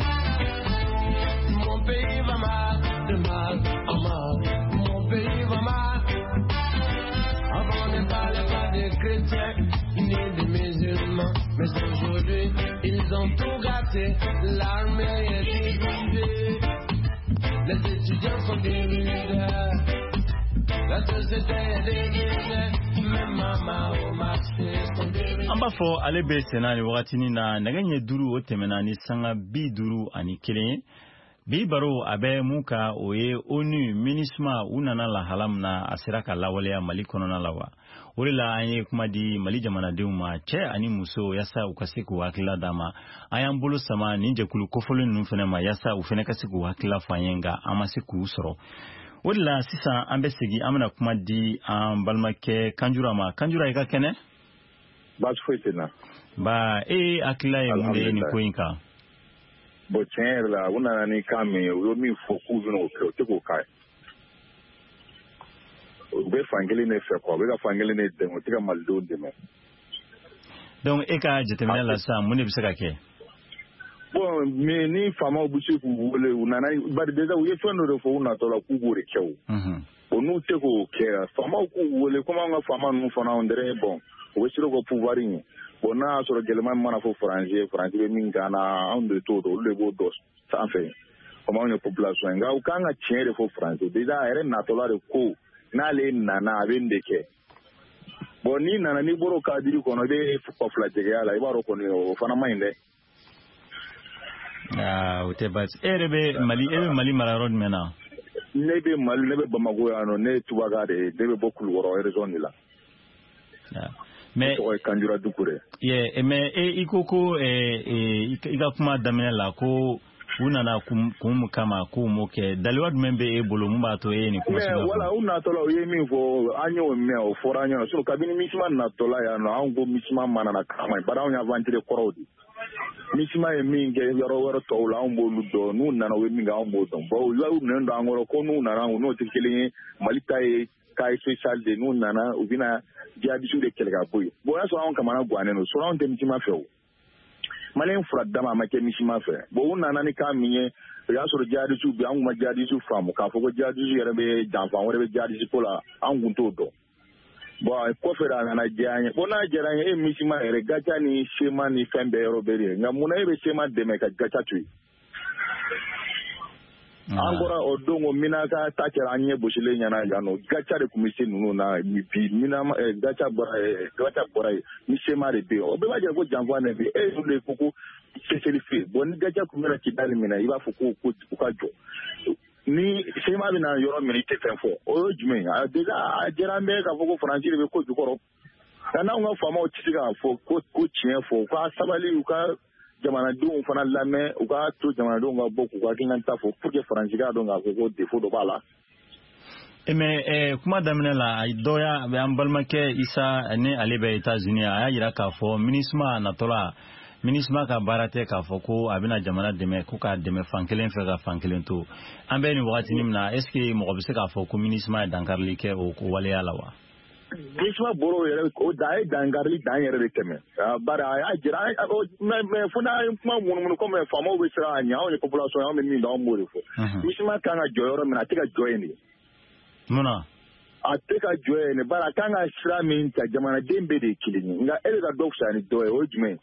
mon pays va mal, de mal en mal, mon pays va mal. Avant ne parlait pas des chrétiens ni des musulmans, mais aujourd'hui ils ont tout gâté, l'armée est divisée, les étudiants sont divisés, la société est divisée, même maman au marché sont divisés. Amba fo alebe senani wakatini na naganye duru otemenani sanga bi duru ani kelen bi baro abe muka oye onu minisma unana la halamna asiraka lawale Mali konona lawa orila anye kuma di Mali jamana deuma che ani muso yasa ukasiku wakila dama ayambulu sama ninje kulu kofolo nufenema yasa ufene kasiku wakila fanyenga amasiku usoro orila sisa ambesegi amana kuma di balmake kanjura ika kene bas fetena ba akila yunde ni koinka bo tiɲɛ la u nana ni kan min ye u ye min fɔ k'u bɛna o kɛ o tɛ k'o k'a ye u bɛ fan kelen de fɛ u bɛ ka fan kelen de dɛmɛ u tɛ ka malidenw dɛmɛ. donc e ka jateminɛ la sisan mun de bɛ se ka kɛ. bon mais ni faamaw bɛ se k'u wele u nana bari déjà u ye fɛn dɔ de fɔ u natɔ la k'u b'o de kɛ o n'u tɛ k'o kɛ faamaw k'u wele komi an ka faama ninnu fana on dirait bon u bɛ siran u ka pouvoir ɲɛ. bon n'a y'a sɔrɔ gɛlɛman mana fɔ faransi bɛ min kan na anw de t'o dɔn olu de b'o dɔn sanfɛ comme anw ye population ye nka u kan ka tiɲɛ de fɔ faransi déjà a yɛrɛ natɔla de ko n'ale nana a bɛ nin de kɛ bon n'i nana n'i bɔra o kadiri kɔnɔ i bɛ kɔfila jɛgɛya la i b'a dɔn kɔni o fana man ɲi dɛ. o tɛ baasi e yɛrɛ bɛ Mali mara yɔrɔ jumɛn na. ne bɛ Mali ne bɛ Bamako yan nɔ ne ye Tubaga de ye ne bɛ bɔ Kulukɔrɔ région de la. mais kanjura dukure mais iko ko ika kuma daminɛ la ko u nana kun kama ko mo kɛ daliwa jumɛn bɛ e bolo mun b'a to e ni kuma mais wala u natɔla u ye min fɔ an y'o mɛn o fɔra an ɲɛna kabini misima natɔla yan nɔ anw ko misima mana na kama bari anw y'a vantire kɔrɔw de misima ye min kɛ yɔrɔ wɛrɛ tɔw la anw b'olu dɔn n'u nana u ye min kɛ anw b'o dɔn bon u minɛn don an kɔrɔ ko n'u nana n'o tɛ kelen ye Mali ta ye cas spécial de n'u nana u bɛna jihadistes de kɛlɛ ka bɔ yen bon o y'a sɔrɔ anw kamana gannen don sɔrɔ anw tɛ misima fɛ o maliyɛn fura dama a ma kɛ misima fɛ bon u nana ni kan min ye o y'a sɔrɔ jihadistes bɛ anw kun ma jihadistes faamu k'a fɔ ko jihadistes yɛrɛ bɛ janfan wɛrɛ bɛ jihadiste ko la anw kun t'o dɔn bon kɔfɛ a nana diya an ye bon n'a diyara an ye e misima yɛrɛ gaca ni sema ni fɛn bɛɛ yɔrɔ bɛɛ de ye nka munna e bɛ sema dɛmɛ ka gaca to yen. an bɔra o don o minaka ta kɛra an ɲɛ gosilen ɲɛna yan nɔ gaca de tun bɛ se ninnu na bi gaca bɔra yen ni sema de bɛ yen o bɛɛ b'a jira ko janfa de bɛ yen e y'olu de ko ko seseli fɛ bon ni gaca tun bɛna Kidali minɛ i b'a fɔ ko u ka jɔ ni sema bɛna yɔrɔ min i tɛ fɛn fɔ o ye jumɛn ye déjà a diyara an bɛɛ k'a fɔ ko faransi de bɛ ko jukɔrɔ nka n'anw ka faamaw tɛ se k'a fɔ ko tiɲɛ fɔ u ka sabali u ka jamanadenw fana lamɛn u ka to jamanadenw ka bɔ k'u ka hakilina ta fɔ pour que faransi k'a dɔn k'a fɔ ko défaut dɔ b'a la. mais kuma daminɛ la dɔ y'a an balimakɛ Isa ni ale bɛ États-Unis a y'a jira k'a fɔ minisma natɔla minisma ka baara tɛ k'a fɔ ko a bɛna jamana dɛmɛ ko k'a dɛmɛ fan kelen fɛ ka fan kelen to an bɛ nin wagati min na est ce que mɔgɔ bɛ se k'a fɔ ko minisma ye dankarili kɛ o waleya la wa. misma boro yɛrɛ o da ye dangarili dan yɛrɛ de tɛmɛ bari a y'a jira mais fo n'a ye kuma munumunu comme faamaw bɛ siran a ɲɛ anw ye population ye anw bɛ min dɔn anw b'o de fɔ misma kan ka jɔ yɔrɔ min na a tɛ ka jɔ yen de munna a tɛ ka jɔ yen de bari a kan ka sira min ta jamanaden bɛɛ de ye kelen ye nka e bɛ ka dɔ fisaya ni dɔ ye o ye jumɛn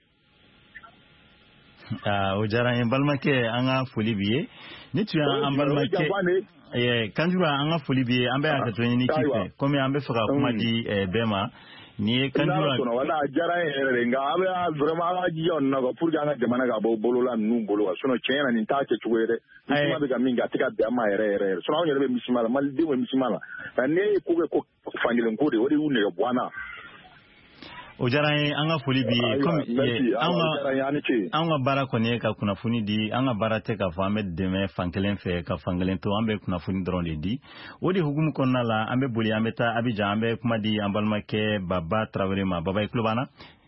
o diyara n ye balimakɛ an ka foli b'i ye ni tun y'an balimakɛ Kanjura an ka foli b'i ye an bɛ hakɛto ɲini k'i fɛ komi an bɛ fɛ ka kuma di bɛɛ ma ni ye Kanjura wala a diyara n ye yɛrɛ de nka a bɛ vraiment an ka jija nin na quoi pour que an ka jamana ka bɔ bolola ninnu bolo quoi sinon tiɲɛ na nin t'a kɛcogo ye dɛ misima bɛ ka min kɛ a tɛ ka bɛn an ma yɛrɛ yɛrɛ sinon anw yɛrɛ bɛ misima la malidenw bɛ misima la nka ne ye ko kɛ ko fankelen ko de o de y'u nɛgɛ bɔ an na o diyara n ye an ka foli b'i ye komi an ka baara kɔni ye ka kunnafoni di an ka baara tɛ k'a fɔ an bɛ dɛmɛ fankelen fɛ ka fankelen to an bɛ kunnafoni dɔrɔn de di o de hukumu kɔnɔna la an bɛ boli an bɛ taa Abidjan an bɛ kuma di an balimakɛ Baba Tarawele ma Baba i tulo b'an na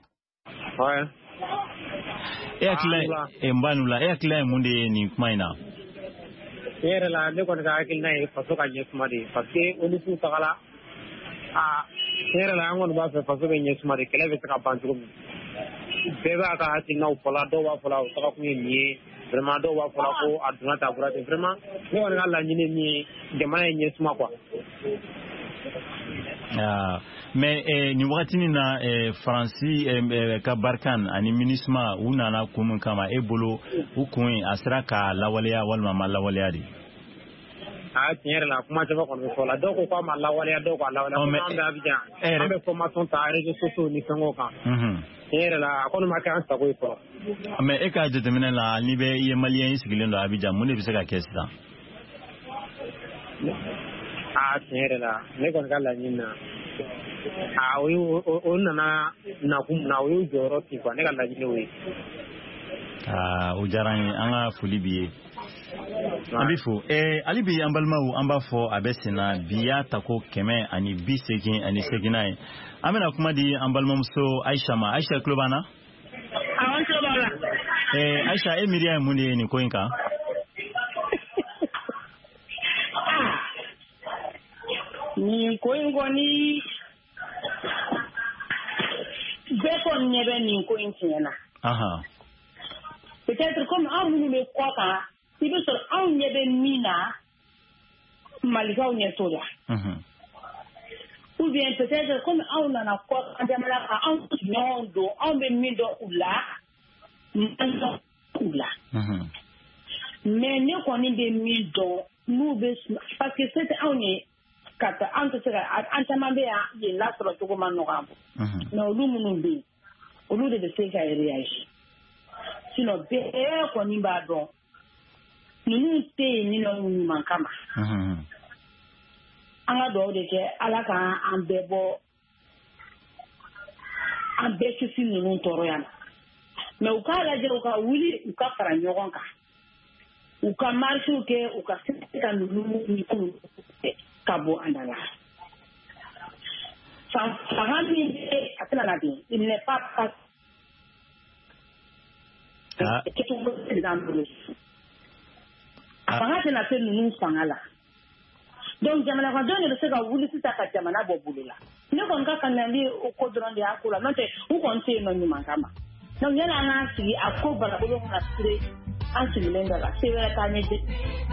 e hakilila ye mun de ye nin kuma in na ne yɛrɛ la ne kɔni ka hakilina ye faso ka ɲɛsuma de ye parce que olu t'u tagala ne yɛrɛ la an kɔni b'a fɛ faso bɛ ɲɛsuma de kɛlɛ bɛ se ka ban cogo min bɛɛ b'a ka hakilinaw fɔ la dɔw b'a fɔ la o tɔgɔ kun ye nin ye vraiment dɔw b'a fɔ la ko a donna ta kura ten vraiment ne kɔni ka laɲini ye min ye jamana ye ɲɛsuma quoi mais nin wagatinin na Faransi ka Barkan ani MINUSMA u nana kun min kama e bolo u kun a sera ka lawaleya walima ma lawaleya de tiɲɛ yɛrɛ la kuma caman kɔni bɛ fɔ la dɔw ko k'a ma lawaleya dɔw k'a lawaleya komi an bɛ Abidjan an bɛ formation ta réseaux sociaux ni fɛngɛw kan tiɲɛ yɛrɛ la a kɔni ma kɛ an sago ye fɔlɔ mais e ka jateminɛ la ni bɛ i ye maliyɛn ye sigilen don Abidjan mun de bɛ se ka kɛ sisan tiɲɛ yɛrɛ la ne kɔni ka laɲini na o nana nakun na o y'o jɔyɔrɔ ci quoi ne ka laɲini o ye o diyara n ye an ka foli b'i ye an bɛ fɔ hali bi an balimaw an b'a fɔ a bɛ sen na bi y'a ta ko 128 ye an bɛna kuma di an balimamuso Aisha ma Aisha tulo b'an na Aisha e miiriya ye mun de ye nin ko in kan nin ko in kɔni bɛɛ kɔni ɲɛ bɛ nin ko in tiɲɛ na peut-être comme anw minnu bɛ kɔ kan i bɛ sɔrɔ anw ɲɛ bɛ min na malikaw ɲɛ t'o la ou bien peut-être comme anw nana kɔ kan jamana kan anw ɲɔgɔn don anw bɛ min dɔn u la man dɔn u la mais ne kɔni bɛ min dɔn n'u bɛ parce que se tɛ anw ye ka taa an tɛ se ka an caman bɛ yan yen lasɔrɔ cogo ma nɔgɔ an bolo mais olu minnu bɛ yen olu de bɛ se ka réagir sinon bɛɛ kɔni b'a dɔn ninnu tɛ yen ni nɔ ɲuman kama an ka dugawu de kɛ ala k'an bɛɛ bɔ an bɛɛ kisi ninnu tɔɔrɔya la mais u k'a lajɛ u ka wuli u ka fara ɲɔgɔn kan u ka marchew kɛ u ka se ka ninnu ka bɔ an da la fanga min bɛ a tɛna na bin il n'est pas kɛcogo tɛ d'an bolo fanga tɛna se ninnu fanga la donc jamana kɔnɔdenw de bɛ se ka wuli sisan ka jamana bɔ bolo la ne kɔni ka kanali o ko dɔrɔn de y'a ko la n'o tɛ u kɔni tɛ yen nɔ ɲuman kama donc yanni an k'an sigi a ko balabolo kana sire an sigilen dɔ la se wɛrɛ t'an ɲɛ de.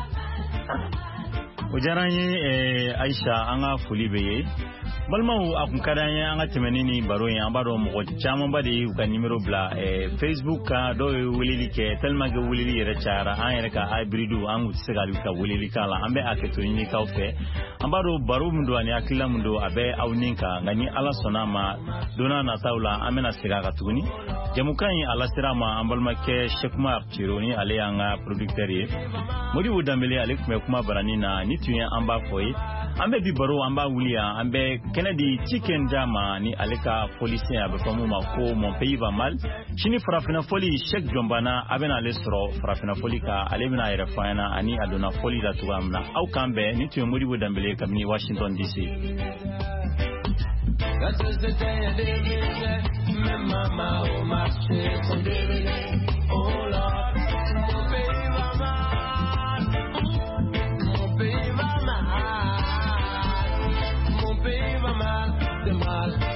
o diyara n ye Aisha an ka foli bɛ ye balimaw a kun ka d'an ye an ka tɛmɛ ni baro ye an b'a dɔn mɔgɔ camanba de y'u ka numéro bila Facebook kan dɔw ye weleli kɛ tellement que weleli yɛrɛ cayara an yɛrɛ ka hybride an kun tɛ se ka weleli k'a la an bɛ hakɛto ɲinikaw fɛ an b'a dɔn baro min don ani hakilila min don a bɛ aw ni kan nka ni Ala sɔnna a ma don n'a nataw la an bɛna segin a kan tuguni jamukan in a lasera ma an balimakɛ Cheick-Oumar Thierno ni ale y'an ka producteur ye Modibo Danbele ale tun bɛ kuma barani na ni tun ye an b'a fɔ ye an bɛ bi baro an b'a wuli yan an bɛ kɛnɛ di Tiken Jah ma ni ale ka foli sen a bɛ fɔ mun ma ko mon pays va mal sini farafina foli Cheikh Jonbana a bɛna ale sɔrɔ farafina foli kan ale bɛna a yɛrɛ fɔ an ɲɛna ani a donna foli la cogoya min na aw kan bɛn ni tun ye Modibo Danbele kabini Washington DC. The mal.